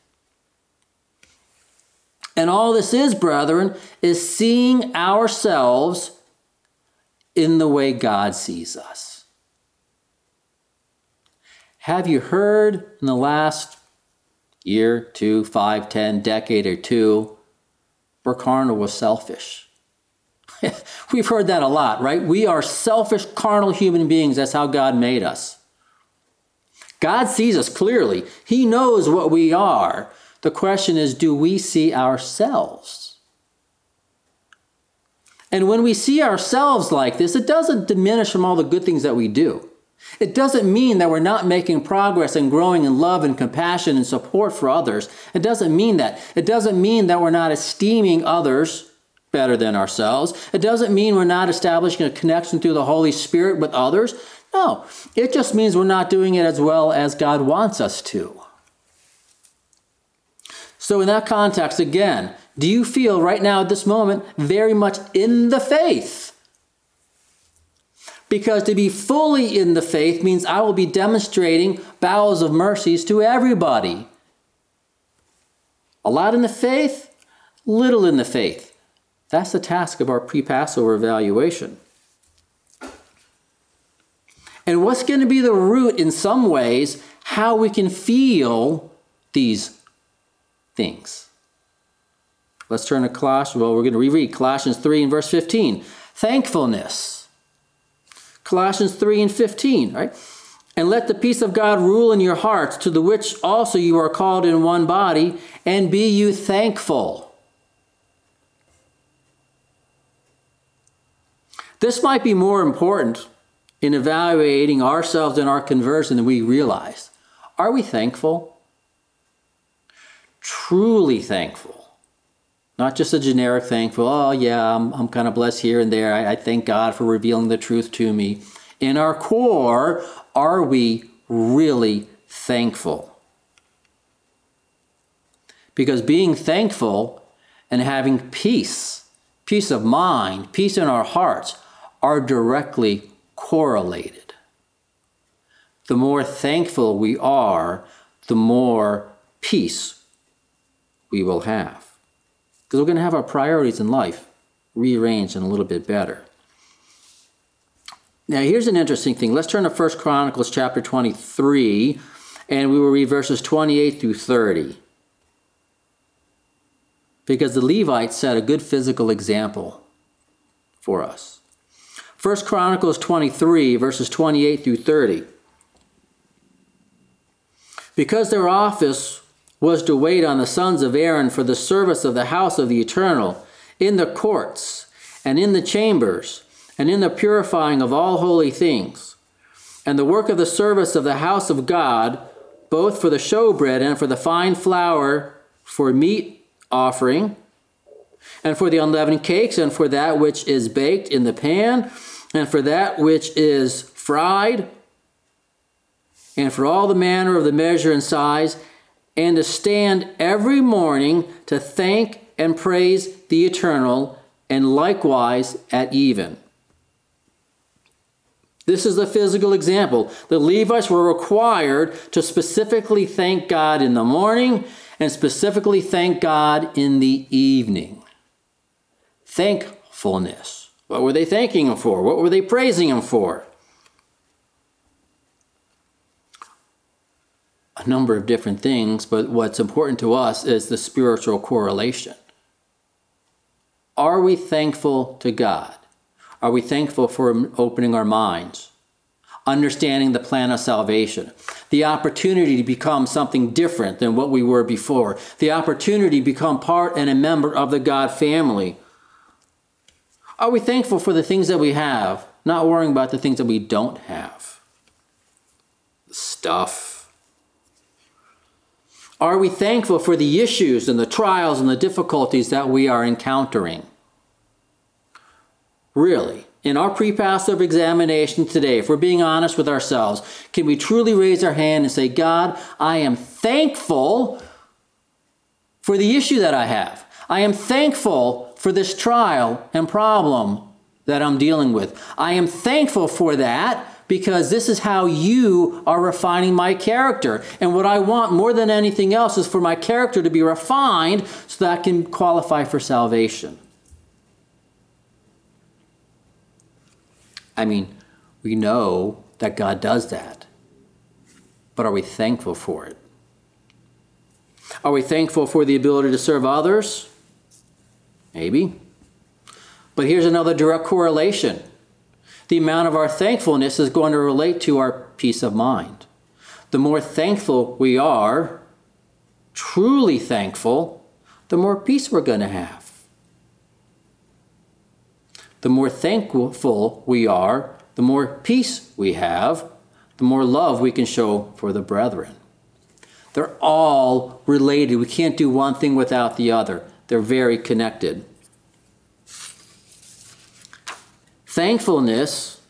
And all this is, brethren, is seeing ourselves in the way God sees us. Have you heard in the last year, 2, 5, 10, decade or two, where carnal was selfish? We've heard that a lot, right? We are selfish, carnal human beings. That's how God made us. God sees us clearly. He knows what we are. The question is, do we see ourselves? And when we see ourselves like this, it doesn't diminish from all the good things that we do. It doesn't mean that we're not making progress and growing in love and compassion and support for others. It doesn't mean that. It doesn't mean that we're not esteeming others better than ourselves. It doesn't mean we're not establishing a connection through the Holy Spirit with others. No, it just means we're not doing it as well as God wants us to. So in that context, again, do you feel right now at this moment very much in the faith? Because to be fully in the faith means I will be demonstrating bowels of mercies to everybody. A lot in the faith, little in the faith. That's the task of our pre-Passover evaluation. And what's going to be the root in some ways, how we can feel these things. Let's turn to Colossians. Well, we're going to reread Colossians 3 and verse 15. Thankfulness. Colossians 3 and 15, right? And let the peace of God rule in your hearts, to the which also you are called in one body, and be you thankful. This might be more important in evaluating ourselves and our conversion than we realize. Are we thankful? Truly thankful. Not just a generic thankful, oh yeah, I'm kind of blessed here and there. I thank God for revealing the truth to me. In our core, are we really thankful? Because being thankful and having peace of mind, peace in our hearts, are directly correlated. The more thankful we are, the more peace we will have. Because we're going to have our priorities in life rearranged and a little bit better. Now, here's an interesting thing. Let's turn to 1 Chronicles chapter 23, and we will read verses 28 through 30. Because the Levites set a good physical example for us. 1 Chronicles 23, verses 28 through 30. Because their office was to wait on the sons of Aaron for the service of the house of the Eternal, in the courts, and in the chambers, and in the purifying of all holy things, and the work of the service of the house of God, both for the showbread and for the fine flour for meat offering, and for the unleavened cakes, and for that which is baked in the pan, and for that which is fried, and for all the manner of the measure and size, and to stand every morning to thank and praise the Eternal, and likewise at even. This is the physical example. The Levites were required to specifically thank God in the morning and specifically thank God in the evening. Thankfulness. What were they thanking Him for? What were they praising Him for? A number of different things, but what's important to us is the spiritual correlation. Are we thankful to God? Are we thankful for opening our minds, understanding the plan of salvation, the opportunity to become something different than what we were before, the opportunity to become part and a member of the God family? Are we thankful for the things that we have, not worrying about the things that we don't have? Stuff. Are we thankful for the issues and the trials and the difficulties that we are encountering? Really, in our pre-Passover examination today, if we're being honest with ourselves, can we truly raise our hand and say, God, I am thankful for the issue that I have. I am thankful for this trial and problem that I'm dealing with. I am thankful for that, because this is how you are refining my character. And what I want more than anything else is for my character to be refined so that I can qualify for salvation. I mean, we know that God does that. but are we thankful for it? Are we thankful for the ability to serve others? Maybe. But here's another direct correlation. The amount of our thankfulness is going to relate to our peace of mind. The more thankful we are, truly thankful, the more peace we're going to have. The more thankful we are, the more peace we have, the more love we can show for the brethren. They're all related. We can't do one thing without the other. They're very connected. Thankfulness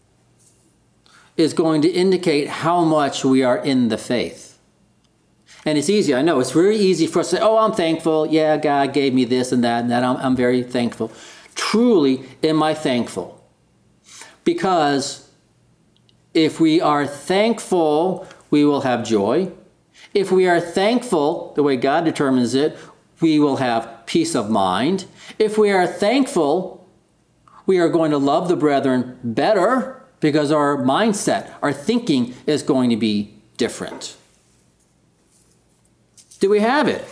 is going to indicate how much we are in the faith. And it's easy, I know, it's very easy for us to say, oh, I'm thankful. Yeah, God gave me this and that, I'm very thankful. Truly, am I thankful? Because if we are thankful, we will have joy. If we are thankful, the way God determines it, we will have peace of mind. If we are thankful, we are going to love the brethren better because our mindset, our thinking is going to be different. Do we have it?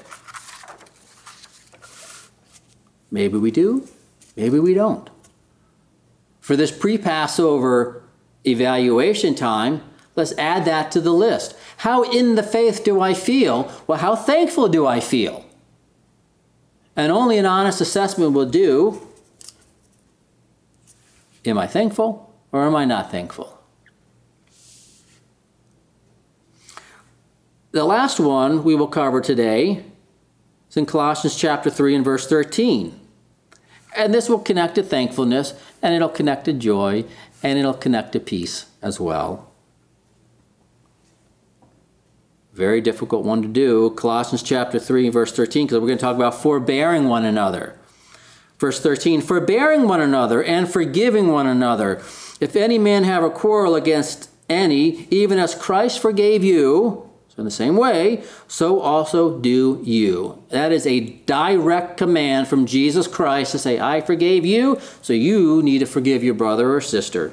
Maybe we do, maybe we don't. For this pre-Passover evaluation time, let's add that to the list. How in the faith do I feel? Well, how thankful do I feel? And only an honest assessment will do. Am I thankful or am I not thankful? The last one we will cover today is in Colossians chapter 3 and verse 13. And this will connect to thankfulness, and it'll connect to joy, and it'll connect to peace as well. Very difficult one to do. Colossians chapter 3 and verse 13, because we're going to talk about forbearing one another. Verse 13, forbearing one another and forgiving one another. If any man have a quarrel against any, even as Christ forgave you, so in the same way, so also do you. That is a direct command from Jesus Christ to say, I forgave you, so you need to forgive your brother or sister.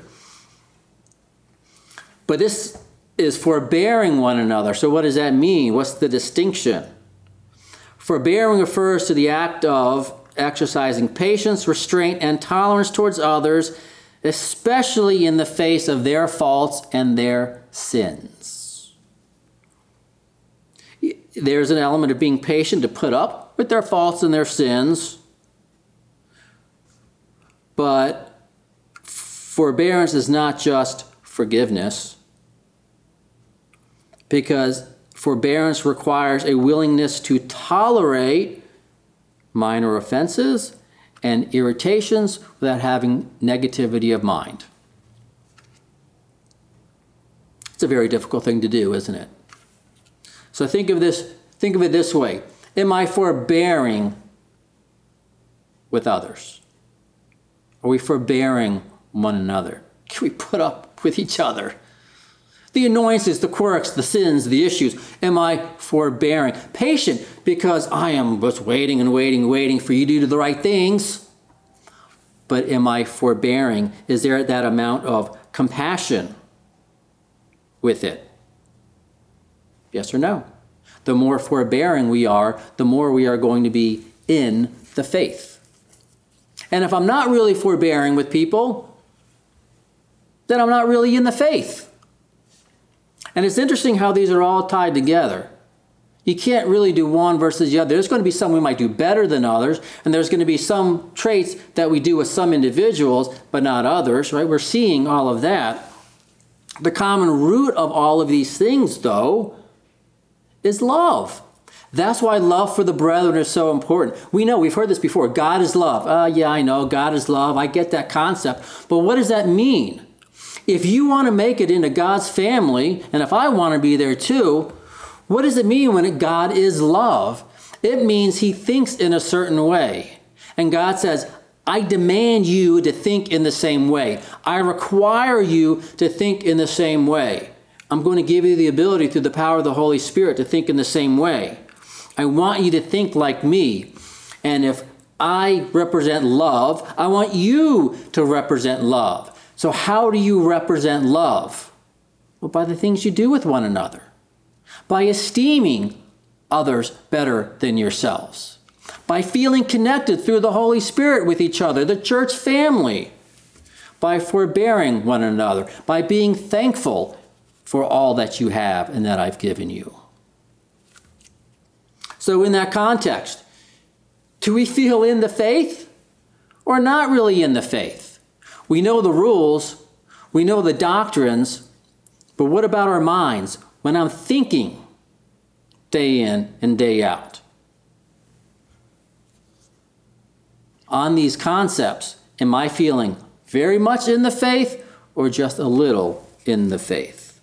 But this is forbearing one another. So what does that mean? What's the distinction? Forbearing refers to the act of exercising patience, restraint, and tolerance towards others, especially in the face of their faults and their sins. There's an element of being patient to put up with their faults and their sins, but forbearance is not just forgiveness, because forbearance requires a willingness to tolerate minor offenses and irritations without having negativity of mind. It's a very difficult thing to do, isn't it? So think of it this way. Am I forbearing with others? Are we forbearing one another? Can we put up with each other? The annoyances, the quirks, the sins, the issues. Am I forbearing? Patient, because I am just waiting and waiting for you to do the right things. But am I forbearing? Is there that amount of compassion with it? Yes or no? The more forbearing we are, the more we are going to be in the faith. And if I'm not really forbearing with people, then I'm not really in the faith. And it's interesting how these are all tied together. You can't really do one versus the other. There's going to be some we might do better than others, and there's going to be some traits that we do with some individuals, but not others, right? We're seeing all of that. The common root of all of these things, though, is love. That's why love for the brethren is so important. We know, we've heard this before, God is love. Yeah, I know, God is love. I get that concept. But what does that mean? If you want to make it into God's family, and if I want to be there too, what does it mean when God is love? It means he thinks in a certain way. And God says, I demand you to think in the same way. I require you to think in the same way. I'm going to give you the ability through the power of the Holy Spirit to think in the same way. I want you to think like me. And if I represent love, I want you to represent love. So how do you represent love? Well, by the things you do with one another. by esteeming others better than yourselves, by feeling connected through the Holy Spirit with each other, the church family, by forbearing one another, by being thankful for all that you have and that I've given you. So in that context, do we feel in the faith or not really in the faith? We know the rules, we know the doctrines, but what about our minds when I'm thinking day in and day out on these concepts? Am I feeling very much in the faith or just a little in the faith?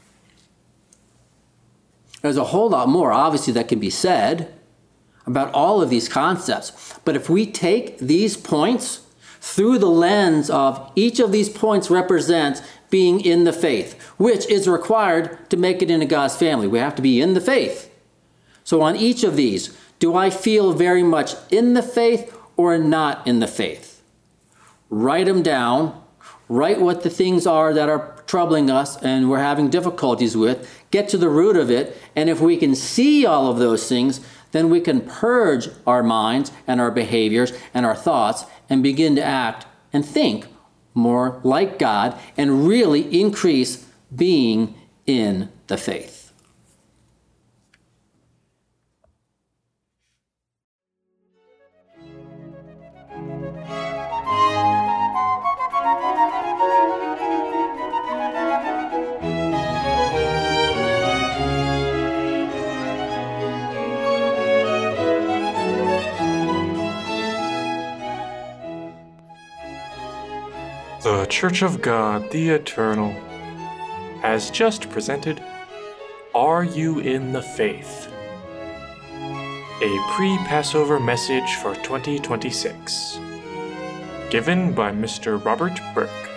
There's a whole lot more, obviously, that can be said about all of these concepts. But if we take these points through the lens of each of these points represents being in the faith, which is required to make it into God's family. We have to be in the faith. So on each of these, do I feel very much in the faith or not in the faith? Write them down. Write what the things are that are troubling us and we're having difficulties with. Get to the root of it. And if we can see all of those things, then we can purge our minds and our behaviors and our thoughts and begin to act and think more like God and really increase being in the faith. The Church of God, the Eternal, has just presented Are You in the Faith? A pre-Passover message for 2026, given by Mr. Robert Burke.